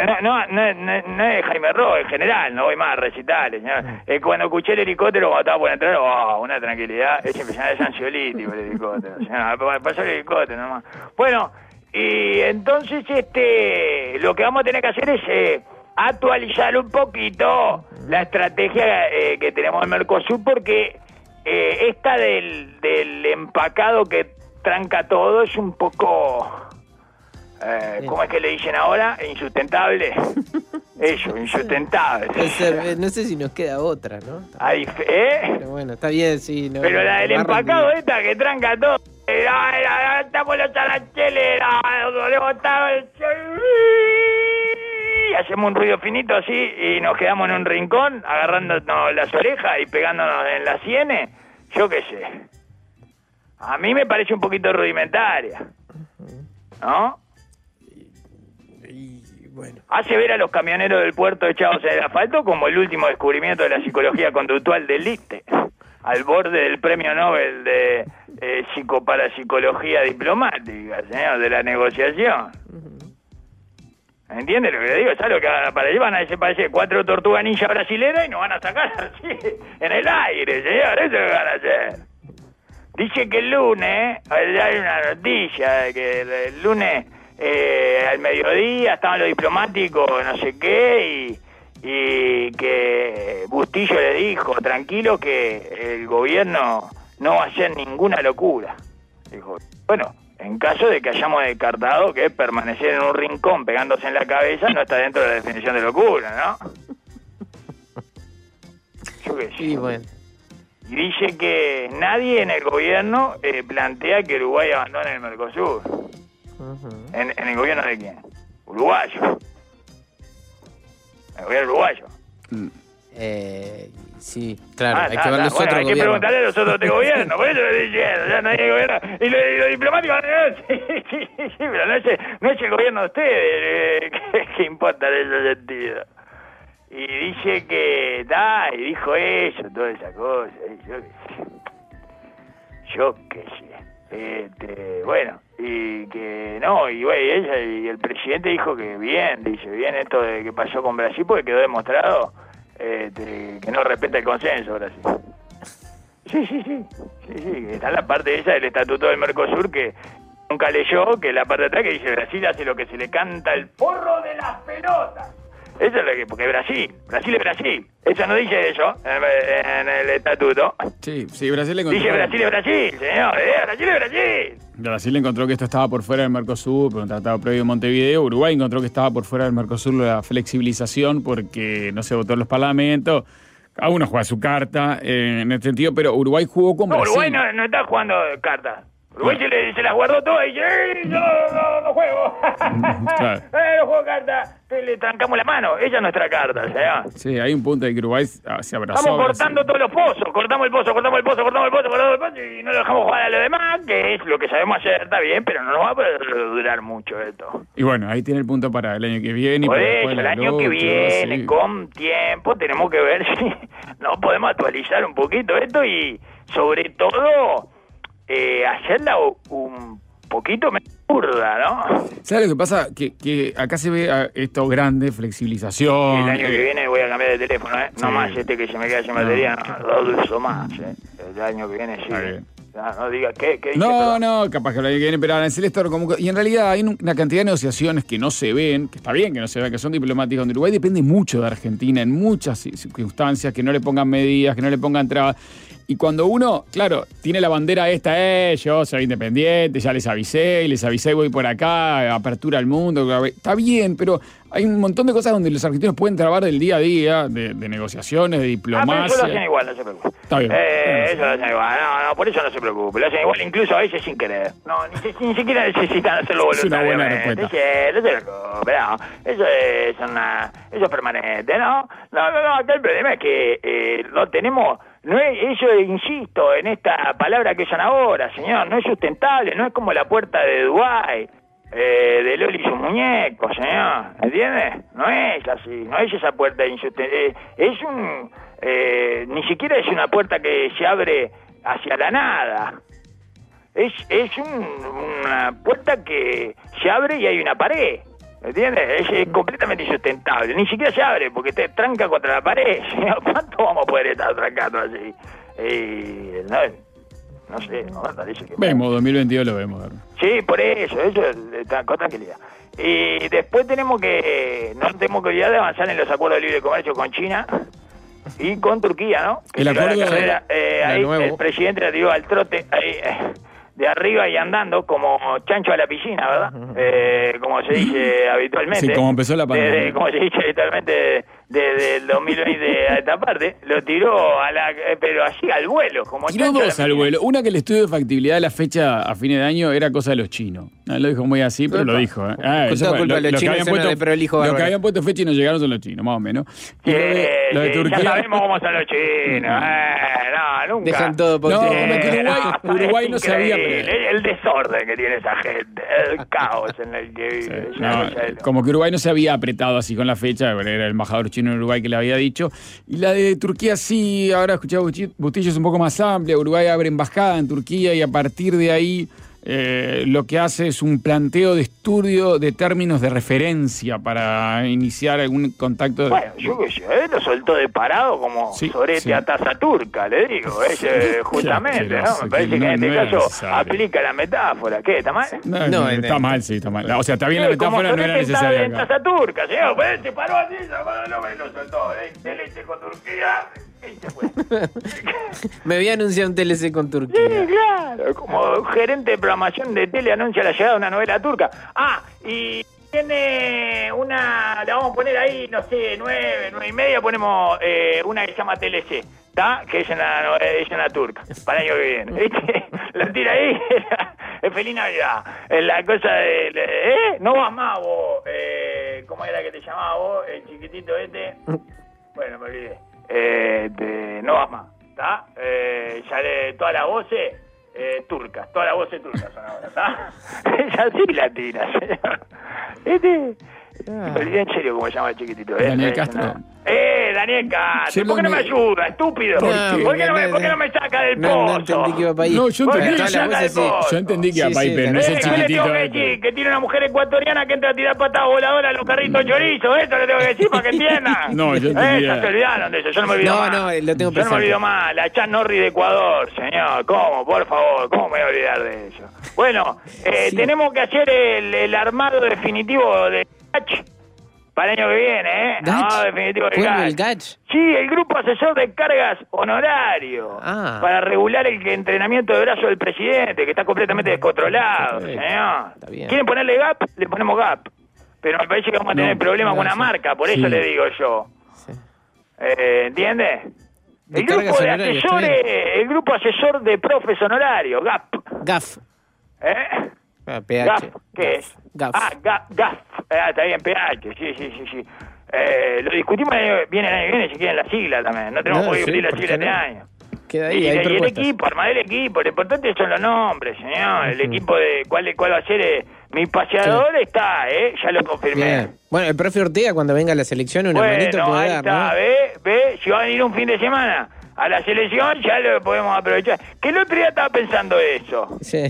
no es Jaime Ro, en general, no voy más a recitales. ¿no? Cuando escuché el helicóptero, cuando estaba por entrar, una tranquilidad, es impresionante, es ansiolítico el helicóptero. Pasó el helicóptero nomás. Bueno, y entonces lo que vamos a tener que hacer es actualizar un poquito la estrategia que tenemos en Mercosur, porque esta del empacado que tranca todo es un poco... ¿cómo es que le dicen ahora? Insustentable. Eso, insustentable. No sé si nos queda otra, ¿no? Ahí, Pero bueno, está bien, sí. No, Pero la del va empacado rendido. esta que tranca todo. Estamos los arancheles, le botamos el... Y hacemos un ruido finito así y nos quedamos en un rincón agarrándonos las orejas y pegándonos en las sienes. Yo qué sé. A mí me parece un poquito rudimentaria. ¿No? Bueno. Hace ver a los camioneros del puerto echados en el asfalto como el último descubrimiento de la psicología conductual del ISTE, al borde del premio Nobel de psicoparapsicología diplomática, señor, de la negociación. ¿Entiende lo que le digo? ¿Sabes lo que para allí van a desaparecer 4 tortugas ninja brasileras y nos van a sacar así en el aire, señor? Eso es lo que van a hacer. Dice que el lunes, hay una noticia de que el lunes al mediodía estaban los diplomáticos, no sé qué, y que Bustillo le dijo, tranquilo, que el gobierno no va a hacer ninguna locura. Dijo, bueno, en caso de que hayamos descartado que permanecer en un rincón pegándose en la cabeza no está dentro de la definición de locura, ¿no? Yo qué sé. Sí, bueno. Y dice que nadie en el gobierno plantea que Uruguay abandone el Mercosur. ¿En el gobierno de quién? Uruguayo. El gobierno uruguayo. Sí, claro, hay que ver los otros hay que gobiernos. preguntarle a los otros de gobierno, por eso le estoy diciendo, ya nadie gobierna. Y lo diplomático, sí, pero no es el gobierno de ustedes que importa en ese sentido. Y dice que y dijo eso, toda esa cosa, yo qué sé. Bueno, y que no, y güey, ella y el presidente dijo que bien esto de que pasó con Brasil, porque quedó demostrado que no respeta el consenso Brasil. Sí, está la parte esa del estatuto del Mercosur que nunca leyó, que es la parte de atrás que dice Brasil hace lo que se le canta el forro de las pelotas. Eso es lo que, porque Brasil es Brasil. Eso no dice eso en el estatuto. Sí, Brasil encontró... Dice Brasil es Brasil, señor, Brasil es Brasil. Brasil encontró que esto estaba por fuera del Mercosur, por un tratado previo de Montevideo. Uruguay encontró que estaba por fuera del Mercosur la flexibilización porque no se votó en los parlamentos. Cada uno juega su carta en este sentido, pero Uruguay jugó con Brasil. Uruguay no está jugando cartas. Uruguay se las guardó todas y dice, yo no juego. Claro. No juego cartas. Le trancamos la mano. Ella es nuestra carta, ¿sí? Sí, hay un punto de que Uruguay se abrazó. Estamos cortando todos los pozos. Cortamos el pozo y no lo dejamos jugar a lo demás, que es lo que sabemos hacer, está bien, pero no nos va a poder durar mucho esto. Y bueno, ahí tiene el punto para el año que viene. Por eso, el año que viene, sí. Con tiempo, tenemos que ver si no podemos actualizar un poquito esto y, sobre todo, hacerla un poquito menos burda, ¿no? ¿Sabes lo que pasa? Que acá se ve esto grande, flexibilización. El año que viene voy a cambiar de teléfono, ¿eh? Sí. No más que se me queda sin batería, no uso más, ¿eh? El año que viene sí. No diga, ¿qué dice? No, capaz que el año que viene, pero Arancel esto como... Y en realidad hay una cantidad de negociaciones que no se ven, que está bien que no se vean, que son diplomáticas, donde Uruguay depende mucho de Argentina en muchas circunstancias, que no le pongan medidas, que no le pongan trabas. Y cuando uno, claro, tiene la bandera yo soy independiente, ya les avisé, voy por acá, apertura al mundo, está bien, pero hay un montón de cosas donde los argentinos pueden trabar del día a día, de negociaciones, de diplomacia. Pero eso lo hacen igual, no se preocupe. Está bien. Eso lo hacen igual, no, por eso no se preocupe, lo hacen igual, incluso a veces sin querer. No, ni siquiera necesitan hacerlo voluntariamente. Es una buena respuesta. Eso es permanente, ¿no? No, acá el problema es que lo tenemos... No es, eso insisto en esta palabra que usan ahora, señor, no es sustentable, no es como la puerta de Dubái, de Loli y sus muñecos, señor, ¿entiende? No es así, no es esa puerta insustentable, ni siquiera es una puerta que se abre hacia la nada, es una puerta que se abre y hay una pared. ¿Entiendes? Es completamente insustentable. Ni siquiera se abre porque te tranca contra la pared. ¿Cuánto vamos a poder estar trancando así? No sé, no parece que... Vemos, 2022 lo vemos. ¿verdad? Sí, por eso está con tranquilidad. Y después no tenemos que olvidar de avanzar en los acuerdos de libre comercio con China y con Turquía, ¿no? Que el acuerdo ahí el presidente la tiró al trote, ahí... de arriba y andando como chancho a la piscina, ¿verdad? Como se dice habitualmente. Sí, como empezó la pandemia. Como se dice habitualmente desde el 2020 a esta parte, lo tiró pero así al vuelo. Como tiró dos al vuelo. Una que el estudio de factibilidad de la fecha a fines de año era cosa de los chinos. No lo dijo muy así, pero lo dijo. Culpa de los chinos, los que habían puesto fecha y no llegaron son los chinos, más o menos. Y lo de Turquía... Ya sabemos cómo son los chinos. No, nunca. Dejan todo por Uruguay no sabía... El desorden que tiene esa gente, el caos en el que vive. Sí, como que Uruguay no se había apretado así con la fecha, era el embajador chino en Uruguay que le había dicho. Y la de Turquía sí, ahora he escuchado Bustillo, es un poco más amplia. Uruguay abre embajada en Turquía y a partir de ahí lo que hace es un planteo de estudio de términos de referencia para iniciar algún contacto. Bueno, yo que sé, lo soltó de parado como Sorete a taza turca, le digo. Justamente, ¿no? Me parece que en este caso aplica la metáfora. ¿Qué? ¿Está mal? No, está mal, sí, está mal. O sea, está bien la metáfora, no era necesaria. En taza turca, señor, pues se paró así, lo soltó de leche con Turquía. Y se fue. Me voy a anunciar un TLC con Turquía. Sí, claro. Como gerente de programación de tele anuncia la llegada de una novela turca. Ah, y tiene una... La vamos a poner ahí, no sé, 9:30, ponemos una que se llama TLC. ¿Está? Que es una turca, para el año que viene. ¿Viste? La tira ahí, es Feliz Navidad. La cosa de... No vas más vos. ¿Cómo era que te llamaba vos? El chiquitito este. Bueno, me olvidé. No vas más. ¿Está? Sale todas las voces turcas. Todas las voces turcas son ahora. ¿Está? Es así la tira, señor. Me olvidé en serio cómo se llama el chiquitito. Daniel Castro. Daniel Castro. ¿Por qué no me ayuda, estúpido? ¿Por qué no me saca del pozo? No entendí que iba para ahí. No, yo Yo entendí que iba para ahí, pero no es el ¿Qué le tengo chiquitito. que decir? Que tiene una mujer ecuatoriana que entra a tirar patadas voladoras a los carritos chorizos. Eso le tengo que decir para que entiendan. No, yo entendí. Ya se olvidaron de eso. Yo no me olvido más. No, lo tengo Yo no presente. me olvido más. La Chan Norris de Ecuador, señor. ¿Cómo? Por favor. ¿Cómo me voy a olvidar de eso? Bueno, tenemos que hacer el armado definitivo de Gach para el año que viene, ¿eh? ¿Gach? No, definitivo de ¿Vuelve Gach. el Gach? Sí, el grupo asesor de cargas honorario para regular el entrenamiento de brazo del presidente, que está completamente descontrolado, Perfecto. señor. Está bien. ¿Quieren ponerle GAP? Le ponemos GAP. Pero me parece que vamos a tener problemas con una marca, por eso le digo yo. Sí. ¿Entiende? De El grupo cargas de honorarias, está asesores, el grupo asesor de profes honorarios, GAP. GAF. ¿Eh? PH. GAF, ¿qué es? GAF. GAF. Está bien, PH, sí. Lo discutimos viene el año que viene, si quieren la sigla también. No tenemos que discutir la ¿por sigla qué este no? año. Queda ahí, Y hay el propuestas. equipo, armar el equipo. Lo importante son los nombres, señor. El equipo de cuál va a ser mi paseador está, ya lo confirmé. Bien. Bueno, el profe Ortega, cuando venga a la selección, una manito Bueno, puede ahí dar, está, ¿no? ve, si va a venir un fin de semana a la selección, ya lo podemos aprovechar. Que el otro día estaba pensando eso. Sí.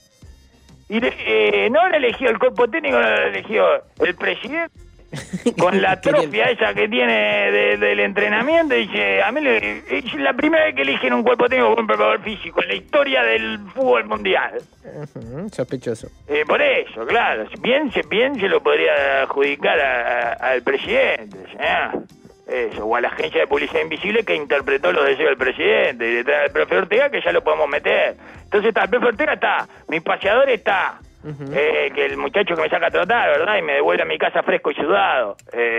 Y no lo eligió el cuerpo técnico, no lo eligió el presidente. Con la trofia esa que tiene del entrenamiento, dice, a mí es la primera vez que eligen un cuerpo técnico con un preparador físico en la historia del fútbol mundial. Sospechoso. Por eso, claro, bien se lo podría adjudicar al presidente, señor. Eso, o a la agencia de publicidad invisible que interpretó los deseos del presidente, y detrás del profe Ortega que ya lo podemos meter. Entonces está, el profe Ortega está, mi paseador está, que el muchacho que me saca a trotar, ¿verdad? Y me devuelve a mi casa fresco y sudado.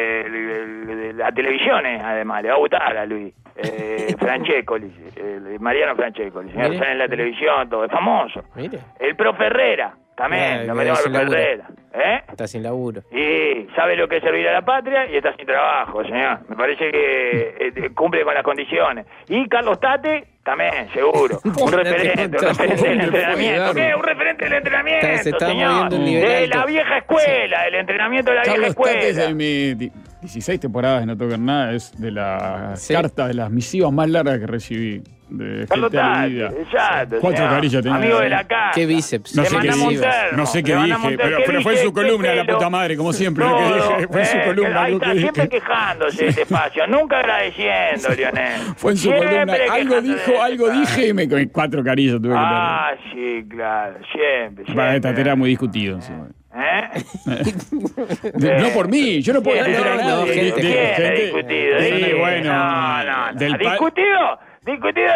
La televisión, además, le va a gustar a Luis. Francescoli, Mariano Francescoli, señor, sale en la televisión, todo, es famoso. Mire. El profe Herrera, también, lo metemos al profe Herrera. Está sin laburo. Y sabe lo que es servir a la patria y está sin trabajo, señor. Me parece que cumple con las condiciones. Y Carlos Tate, también, seguro. Un referente del entrenamiento. ¿Qué? Un referente del entrenamiento, señor. De la vieja escuela, del entrenamiento de la vieja Carlos Tate es escuela. de mi 16 temporadas de No Tocar Nada, es de las cartas, de las misivas más largas que recibí de Carlos gente a mi Tate, vida. exacto. 4 señor. carillas tenía. Amigo de la casa. Qué bíceps. No Le sé qué mandamos dije, un termo. no sé qué Le mandamos dije, un termo. pero fue en ¿Qué su columna, dice? la puta madre, como siempre lo que dije, fue en su columna Ahí lo está, que siempre dije. quejándose de este espacio, nunca agradeciendo, Lionel. Fue en su Siempre columna, algo quejándose de dijo, este algo espacio. dije y me con 4 carillas tuve que tener. Ah, sí, claro, siempre. Para esta siempre. era muy discutido encima. ¿Eh? No por mí, yo no puedo ¿Quién discutir a ha nadie. discutido? ¿Quién ha discutido? Sí, ¿De qué? bueno. No. Del Discutido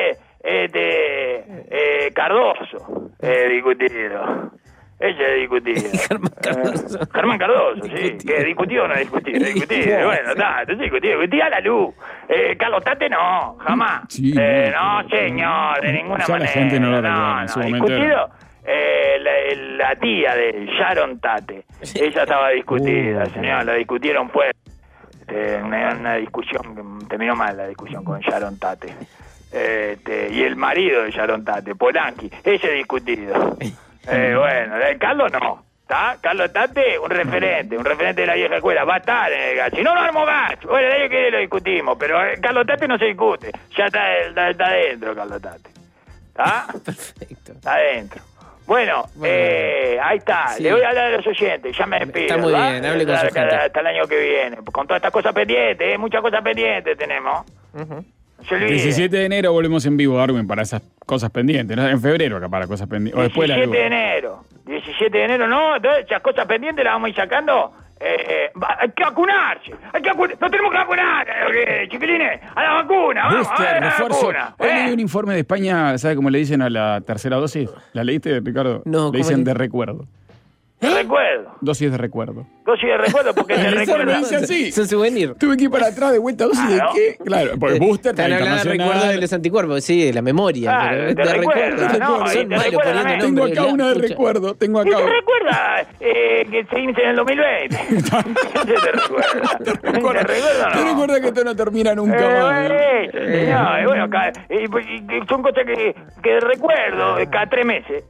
de Cardoso. Discutido. Ella es discutido. Germán Cardoso, sí. Que discutido o no discutido. Discutido. Bueno, está. Entonces discutido a la luz. Carlos Tate no, jamás. Sí, no, señor, de ninguna ya la manera. gente no lo recuerda, en su momento Discutido. La tía de Sharon Tate. Ella estaba discutida, señor. La discutieron fuerte. Una discusión que terminó mal, la discusión con Sharon Tate. Y el marido de Sharon Tate, Polanqui, ese discutido. Bueno, Carlos no. ¿Está? Carlos Tate, un referente de la vieja escuela. Va a estar en el GACH. Si no, no armó GACH. Bueno, el año que viene lo discutimos, pero Carlos Tate no se discute. Ya está dentro, Carlos Tate. ¿Está? Perfecto. Está dentro. Bueno, ahí está. Sí. Le voy a hablar a los oyentes. Ya me despido. Está muy ¿verdad? bien, hable con su gente. Hasta el año que viene. Con todas estas cosas pendientes, muchas cosas pendientes tenemos. No se olvide. 17 de enero volvemos en vivo, Darwin, para esas cosas pendientes. ¿No? En febrero acá para cosas pendientes. O después de la 17 de luz. enero. 17 de enero, no. Entonces, esas cosas pendientes las vamos a ir sacando hay que vacunarse. Nos tenemos que vacunar, chiquilines, a la vacuna. Vamos, Booster, a la refuerzo. vacuna. Hoy leí un informe de España, ¿sabe cómo le dicen a la tercera dosis? ¿La leíste, Ricardo? No, le dicen ¿cómo de recuerdo. De recuerdo. Dosis de recuerdo. Dosis de recuerdo porque se El informe recuerda. dice así. Es un souvenir. Tuve que ir para atrás de vuelta. ¿Dosis de qué? Claro, porque booster, Están hablando de internacional. recuerdo de los anticuerpos, sí, de la memoria. Ah, pero te recuerda, no, son te malos recuerda, poniendo ¿no? Tengo nombres, acá la una de pucha. recuerdo. Tengo ¿Y acá. te recuerda que se inicia en el 2020? ¿Te recuerda? ¿Te recuerda o no? ¿Te recuerdas que esto no termina nunca más? No, y bueno, y son cosas que recuerdo cada 3 meses,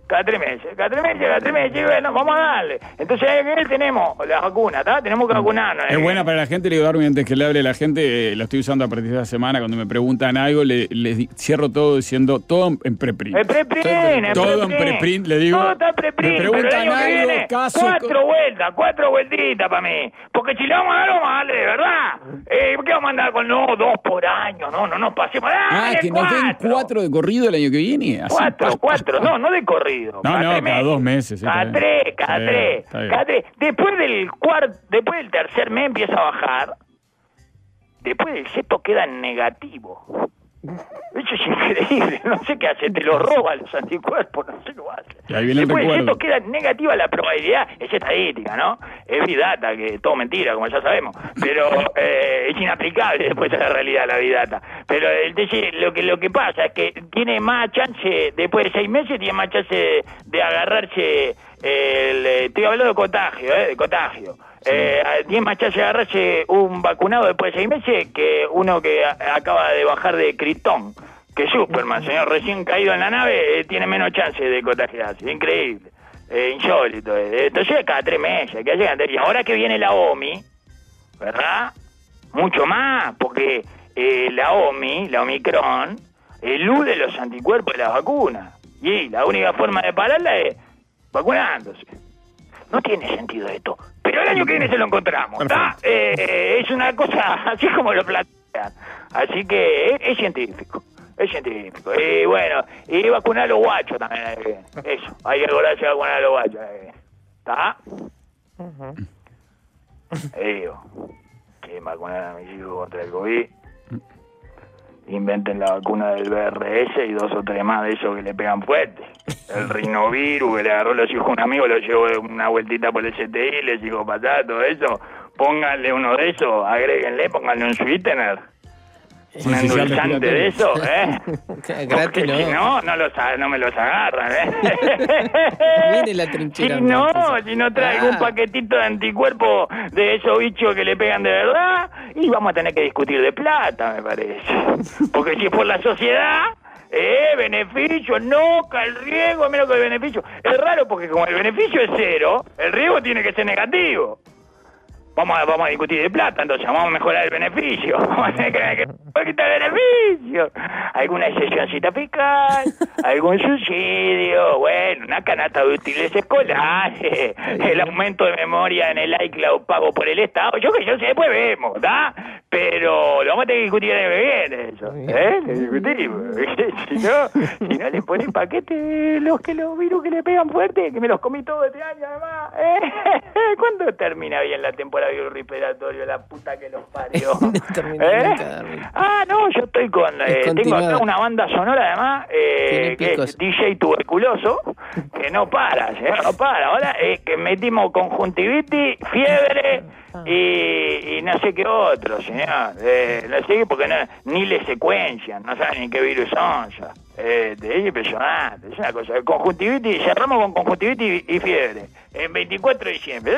y bueno, vamos a darle. Entonces, ahí tenemos las vacunas, ¿tá? Tenemos que vacunarnos. Es buena para la gente, le digo, Darwin, antes que le hable a la gente, lo estoy usando a partir de esta semana, cuando me preguntan algo, les cierro todo diciendo todo en preprint. El preprint, Todo en preprint, le digo. Todo está en preprint, me pero el preguntan año que algo, viene, caso. 4 vueltitas para mí. Porque si le vamos a dar, vamos a darle de verdad. ¿Qué vamos a andar con 2 por año? No nos pasemos. Que nos den 4 de corrido el año que viene. Así, 4, no de corrido. No, cada 2 meses. Sí, cada 3. Después del tercer mes empieza a bajar. Después del sexto queda en negativo. Eso es increíble. No sé qué hace. Te lo roban los anticuerpos. No sé qué hace. Y ahí viene el Después del recuerdo. sexto queda en negativa la probabilidad. Es estadística, ¿no? Es Big Data, que es todo mentira, como ya sabemos. Pero es inaplicable después de la realidad la Big Data. Pero entonces lo que pasa es que tiene más chance, después de 6 meses, tiene más chance de agarrarse estoy hablando de contagio. Tiene más chance de agarrarse un vacunado después de 6 meses que uno que acaba de bajar de Krypton. Que Superman, señor, recién caído en la nave, tiene menos chance de contagiarse. Increíble. Insólito. Entonces, cada 3 meses, que llegan. Y ahora que viene la OMI, ¿verdad? Mucho más, porque la OMI, la Omicron, elude los anticuerpos de las vacunas. Y la única forma de pararla es vacunándose. No tiene sentido esto. Pero el año que viene se lo encontramos, ¿está? Es una cosa así como lo plantean. Así que es científico. Y bueno, y vacunar a los guachos también. Eso, hay que acordarse de vacunar a los guachos. ¿Está? Digo, quieren vacunar a mis hijos contra el COVID. Inventen la vacuna del BRS y 2 o 3 más de esos que le pegan fuerte. El rinovirus que le agarró los hijos a un amigo, lo llevó una vueltita por el CTI, le dijo pasar todo eso. Pónganle uno de esos, agréguenle, pónganle un sweetener. Un endulzante de eso, Gratis, no. Si no me los agarran, Viene la trinchera. Si no trae algún paquetito de anticuerpos de esos bichos que le pegan de verdad, y vamos a tener que discutir de plata, me parece. Porque si es por la sociedad, beneficio, no, que el riesgo es menos que el beneficio. Es raro porque como el beneficio es 0, el riesgo tiene que ser negativo. Vamos a discutir de plata, entonces vamos a mejorar el beneficio. Vamos a tener que quitar el beneficio. Alguna excepcióncita fiscal, algún subsidio, bueno, una canasta de útiles escolares, el aumento de memoria en el iCloud pago por el Estado. Yo sé, después vemos, ¿da? Pero lo vamos a tener que discutir el año que viene, eso. Lo discutimos. Si no le ponen paquete los virus que le pegan fuerte, que me los comí todos este año además. ¿Cuándo termina bien la temporada respiratorio, la puta que los parió? No, yo estoy con tengo acá una banda sonora además que es DJ tuberculoso, que no para, señor, no para. Ahora que metimos conjuntivitis, fiebre y no sé qué otro, señor. No sé qué, porque ni le secuencian, no saben ni qué virus son ya. Es impresionante, es una cosa. Conjuntivitis, cerramos con conjuntivitis y fiebre en 24 de diciembre.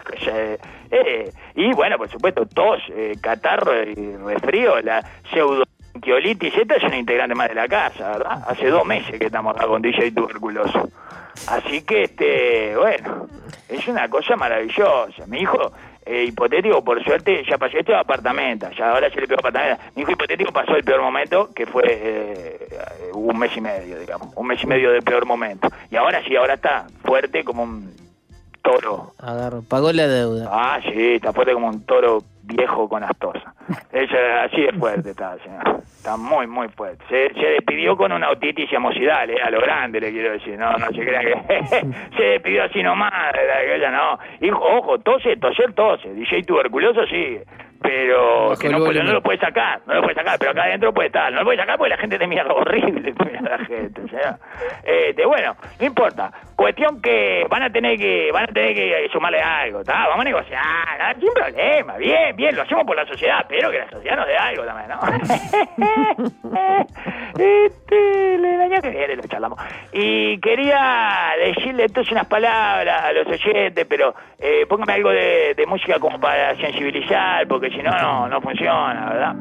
Y bueno, por supuesto, tos, catarro y resfrío, la pseudobronquiolitis, esta es una integrante más de la casa, ¿verdad? Hace 2 meses que estamos acá con DJ tuberculoso. Así que, bueno, es una cosa maravillosa. Mi hijo hipotético, por suerte, ya pasó esto de apartamento, ya ahora se le pegó apartamento. Mi hijo hipotético pasó el peor momento, que fue 1 mes y medio, digamos, 1 mes y medio de peor momento. Y ahora sí, ahora está fuerte como un toro. Pagó la deuda. Sí, está fuerte como un toro viejo con astosa. Así de fuerte está, señor. Está muy, muy fuerte. Se despidió con una otitis amocidal, a lo grande, le quiero decir. No se crea que se despidió así nomás. Ella no. Y, ojo, tose. DJ tuberculoso sigue. Pero que no lo puede sacar, pero acá adentro puede estar. No lo puede sacar porque la gente te mira horrible, la gente, ¿sí? Bueno, no importa. Cuestión que van a tener que sumarle algo, ¿tá? Vamos a negociar, sin problema. Bien, lo hacemos por la sociedad, pero que la sociedad nos dé algo también, ¿no? El año que viene lo charlamos. Y quería decirle entonces unas palabras a los oyentes, pero póngame algo de música como para sensibilizar, porque si no funciona, ¿verdad?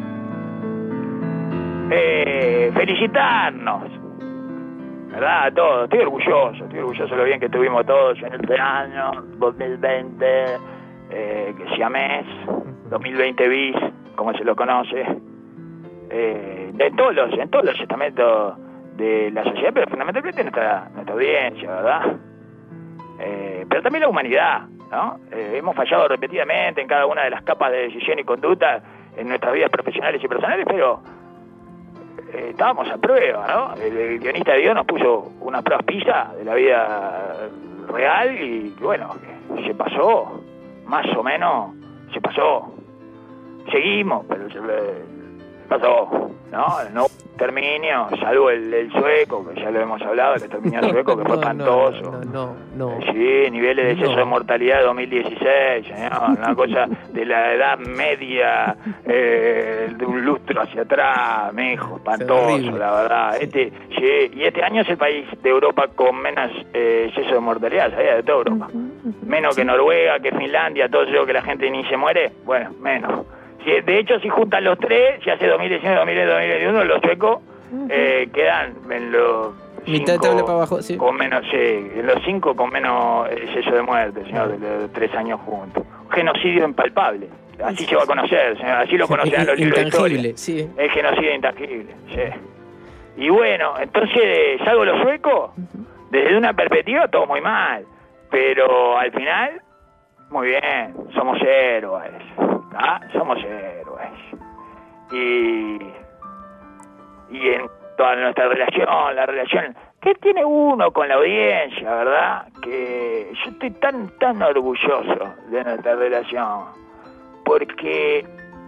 Felicitarnos, ¿verdad? A todos. Estoy orgulloso de lo bien que estuvimos todos en este año 2020, que se llame 2020 bis, como se lo conoce, en todos los estamentos de la sociedad, pero fundamentalmente nuestra audiencia, ¿verdad? Pero también la humanidad, ¿no? Hemos fallado repetidamente en cada una de las capas de decisión y conducta en nuestras vidas profesionales y personales, pero estábamos a prueba, ¿no? El guionista de Dios nos puso unas pruebas PISA de la vida real y bueno, se pasó, más o menos se pasó. Seguimos, pero se pasó, ¿no? No exterminio, salvo el sueco, que ya lo hemos hablado, el exterminio sueco, que fue espantoso. No. Sí, niveles de exceso de mortalidad de 2016, señor, una cosa de la edad media, de un lustro hacia atrás, mijo, espantoso, la verdad. Y este año es el país de Europa con menos exceso de mortalidad, ¿sabía? De toda Europa. Menos que Noruega, que Finlandia, todo eso que la gente ni se muere, bueno, menos. De hecho, si juntan los tres, si hace 2019, 2020, 2021, los suecos quedan en los mitad de tabla para abajo, sí. Con menos, en los 5 con menos exceso de muerte, señor, de los 3 años juntos. Genocidio impalpable. Así se va a conocer, señor, así lo conocen los libros de historia. Sí. Es genocidio intangible, sí. Y bueno, entonces, salvo los suecos, desde una perspectiva todo muy mal, pero al final, muy bien, somos héroes. Somos héroes. Y en toda nuestra relación, la relación que tiene uno con la audiencia, ¿verdad? Que yo estoy tan orgulloso de nuestra relación, porque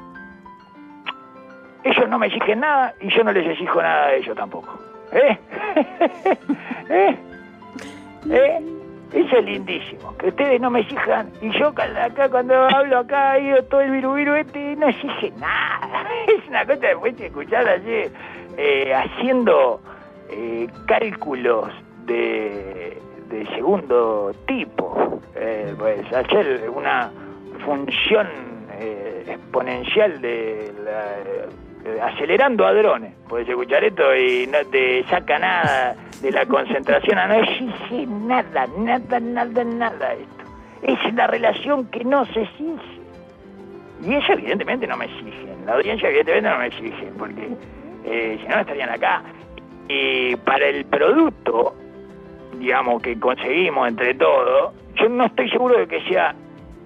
ellos no me exigen nada y yo no les exijo nada a ellos tampoco. Eso es lindísimo, que ustedes no me exijan, y yo acá cuando hablo acá, todo el viru no exige nada. Es una cosa después de escuchar ayer, haciendo cálculos de segundo tipo, pues hacer una función exponencial acelerando hadrones. Puedes escuchar esto y no te saca nada de la concentración. No exige nada esto. Es la relación que no se exige. Y ellos evidentemente no me exigen. La audiencia evidentemente no me exige, porque si no estarían acá. Y para el producto, digamos, que conseguimos entre todos, yo no estoy seguro de que sea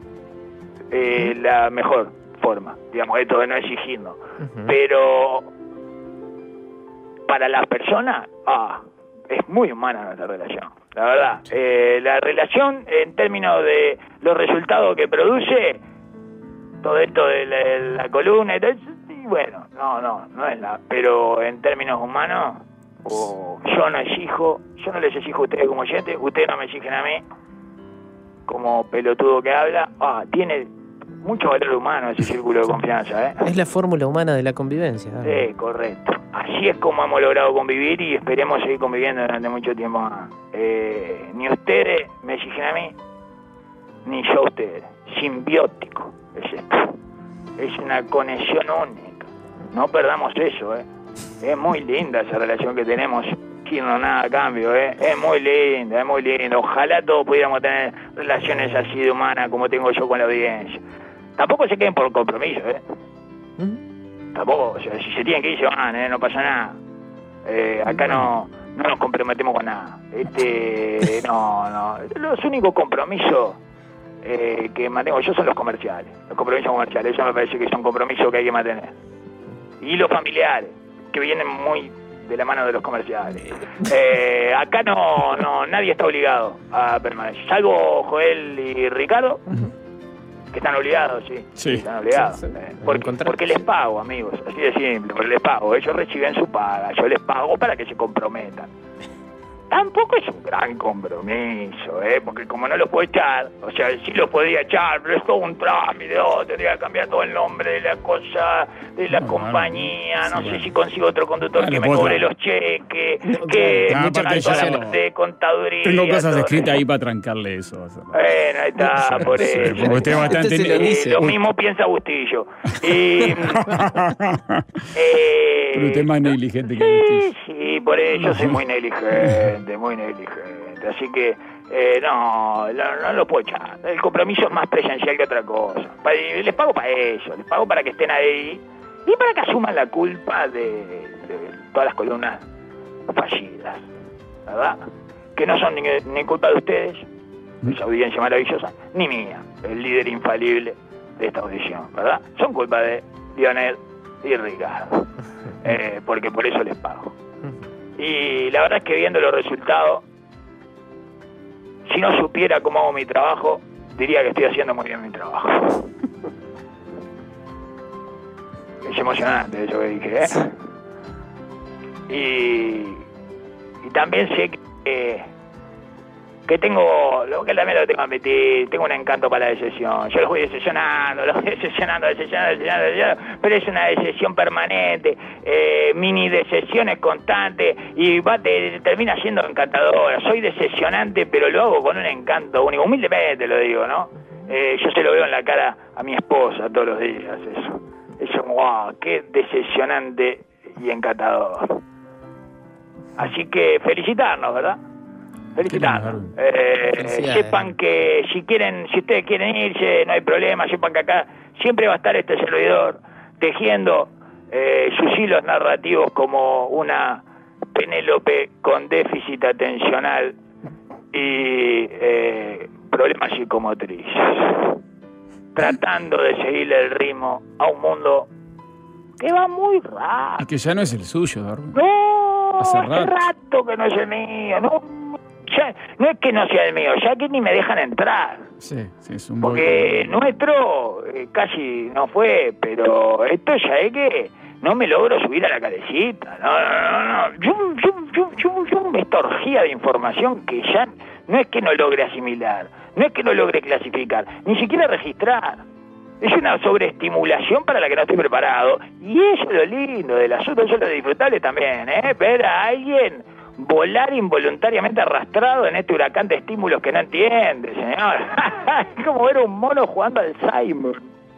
la mejor forma, digamos, esto de no exigirnos. Pero para las personas, es muy humana nuestra relación, la verdad. La relación en términos de los resultados que produce, todo esto de la columna y todo eso, y bueno, no es nada. Pero en términos humanos, yo no les exijo a ustedes como oyentes, ustedes no me exigen a mí como pelotudo que habla. Tiene mucho valor humano ese círculo de confianza, Es la fórmula humana de la convivencia. Sí, correcto. Así es como hemos logrado convivir y esperemos seguir conviviendo durante mucho tiempo más. Ni ustedes me exigen a mí, ni yo a ustedes. Simbiótico es esto. Es una conexión única. No perdamos eso, Es muy linda esa relación que tenemos, sin nada a cambio, Es muy linda, Ojalá todos pudiéramos tener relaciones así de humanas como tengo yo con la audiencia. Tampoco se queden por compromiso, Tampoco, o sea, si se tienen que ir, se van, no pasa nada. Acá no nos comprometemos con nada. No. Los únicos compromisos que mantengo yo son los comerciales, los compromisos comerciales. Eso me parece que son compromisos que hay que mantener. Y los familiares, que vienen muy de la mano de los comerciales. Acá no nadie está obligado a permanecer, salvo Joel y Ricardo, que están obligados, sí están obligados. Porque les pago, amigos, así de simple, porque les pago. Ellos reciben su paga, yo les pago para que se comprometan. Tampoco es un gran compromiso, porque como no lo puedo echar, o sea, sí lo podía echar, pero es todo un trámite, tendría que cambiar todo el nombre de la cosa, de la compañía, no sé si consigo otro conductor que me cobre los cheques, que toda la parte de contaduría. Tengo cosas escritas ahí para trancarle eso. Bueno, ahí está, por eso. Porque usted es bastante... Lo mismo piensa Bustillo. Pero usted es más negligente que Bustillo. Sí, por eso soy muy negligente. Así que no lo puedo echar. El compromiso es más presencial que otra cosa. Les pago para eso, les pago para que estén ahí y para que asuman la culpa de todas las columnas fallidas, ¿verdad? Que no son ni culpa de ustedes, esa audiencia maravillosa, ni mía, el líder infalible de esta audición, ¿verdad? Son culpa de Lionel y Ricardo, porque por eso les pago. Y la verdad es que viendo los resultados, si no supiera cómo hago mi trabajo, diría que estoy haciendo muy bien mi trabajo. Es emocionante eso que dije, Y también sé que tengo, lo que también lo tengo que admitir, tengo un encanto para la decisión. Yo los voy decepcionando, pero es una decisión permanente, mini decisiones constantes, y termina siendo encantadora. Soy decepcionante, pero lo hago con un encanto único, humildemente lo digo, ¿no? Yo se lo veo en la cara a mi esposa todos los días, eso, wow, qué decepcionante y encantador. Así que felicitarnos, ¿verdad? Felicitarnos. Sepan que si ustedes quieren irse, no hay problema. Sepan que acá siempre va a estar este servidor tejiendo sus hilos narrativos como una Penélope con déficit atencional y problemas psicomotrices, tratando de seguirle el ritmo a un mundo que va muy rápido. Y que ya no es el suyo, Darwin. No, hace rato que no es el mío, ya, no es que no sea el mío, ya que ni me dejan entrar. Sí, es un porque nuestro casi no fue, pero esto ya es que no me logro subir a la calecita. No. Esta orgía de información que ya no es que no logre asimilar, no es que no logre clasificar, ni siquiera registrar. Es una sobreestimulación para la que no estoy preparado. Y eso es lo lindo del asunto, eso es lo disfrutable también, ver a alguien volar involuntariamente arrastrado en este huracán de estímulos que no entiende, señor. Es como ver a un mono jugando al Simon.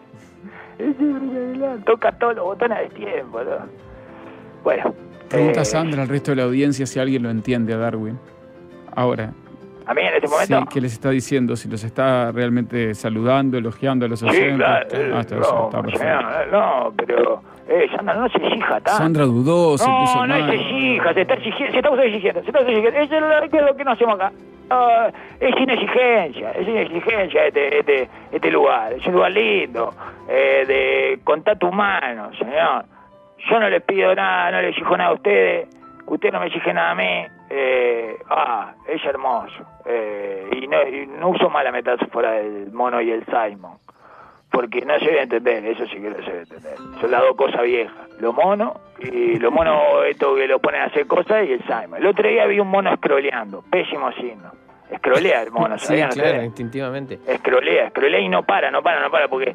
Toca todos los botones de tiempo, ¿no? Bueno. Pregunta Sandra al resto de la audiencia si alguien lo entiende a Darwin. Ahora. ¿A mí en este momento? Sí, ¿qué les está diciendo? Si los está realmente saludando, elogiando a los oyentes. Sí, claro. Está perfecto. No, pero... Sandra, no se exija tanto. Sandra dudó, se puso mal. No se exija, se está exigiendo. Eso es lo que no hacemos acá. Es inexigencia este lugar. Es un lugar lindo, de contacto humano, señor. Yo no les pido nada, no les exijo nada a ustedes. Usted no me exige nada a mí. Es hermoso. Y no uso más la metáfora del mono y el Simon, porque no se debe entender, eso sí que no se debe entender. Son las dos cosas viejas, los monos, esto que lo ponen a hacer cosas, y el Simon. El otro día vi un mono scrolleando, pésimo signo. Scrollea el mono, ¿sabían? Sí, claro, instintivamente. Scrollea y no para, porque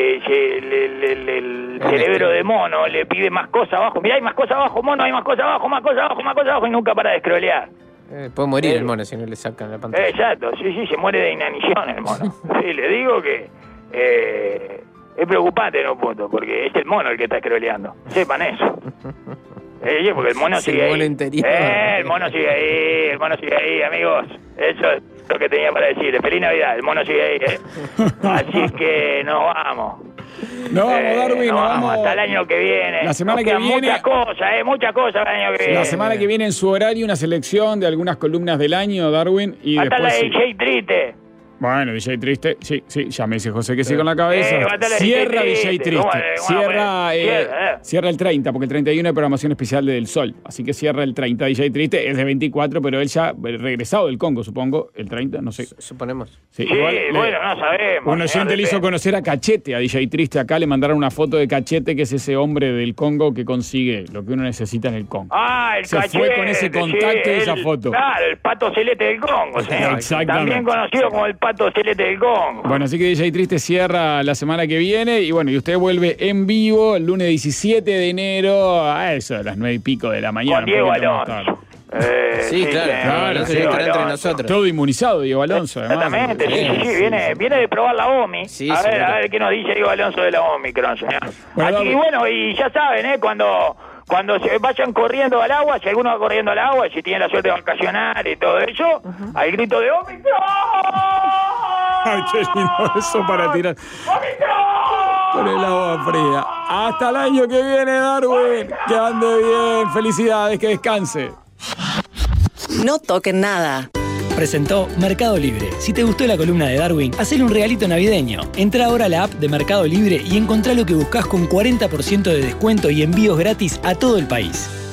el cerebro de mono le pide más cosas abajo. Mirá, hay más cosas abajo, mono, hay más cosas abajo, y nunca para de scrollear. Puede morir el mono si no le sacan la pantalla. Exacto, sí, se muere de inanición el mono. Sí, le digo que es preocupante en un punto, porque es el mono el que está scrolleando. Sepan eso. Porque el mono sigue ahí. El mono sigue ahí, amigos. Eso es lo que tenía para decirle. Feliz Navidad, el mono sigue ahí, Así que nos vamos. Darwin, nos vamos. Hasta el año que viene. La semana que viene. Muchas cosas el año que viene. La semana que viene en su horario una selección de algunas columnas del año, Darwin. Y hasta después, la de Jay Trite. Bueno, DJ Triste, sí, ya me dice José que sí con la cabeza. Cierra DJ Triste. Cierra el 30, porque el 31 es programación especial de Del Sol. Así que cierra el 30. DJ Triste es de 24, pero él ya regresado del Congo, supongo. El 30, no sé. Suponemos. Sí, bueno, no sabemos. Un oyente le hizo conocer a Cachete, a DJ Triste. Acá le mandaron una foto de Cachete, que es ese hombre del Congo que consigue lo que uno necesita en el Congo. El Cachete. Se fue con ese contacto y esa foto. Claro, el pato celeste del Congo, señor. Exactamente. También conocido como el pato celeste del Congo. Bueno, así que DJ Triste cierra la semana que viene y bueno, y usted vuelve en vivo el lunes 17 de enero a eso, a las 9 y pico de la mañana. Con Diego Alonso. Sí, claro, estará entre nosotros. Todo inmunizado, Diego Alonso, además. Exactamente, sí, viene de probar la OMI. Sí, a ver qué nos dice Diego Alonso de la Omicron, señor. Bueno, aquí, bueno, y ya saben, cuando se vayan corriendo al agua, si alguno va corriendo al agua, si tiene la suerte de vacacionar y todo eso, al grito de Omicron. Ay, qué lindo eso para tirar. ¡Omicron! Con el agua fría. Hasta el año que viene, Darwin. Que ande bien. Felicidades, que descanse. No toquen nada. Presentó Mercado Libre. Si te gustó la columna de Darwin, hacele un regalito navideño. Entra ahora a la app de Mercado Libre y encontrá lo que buscás con 40% de descuento y envíos gratis a todo el país.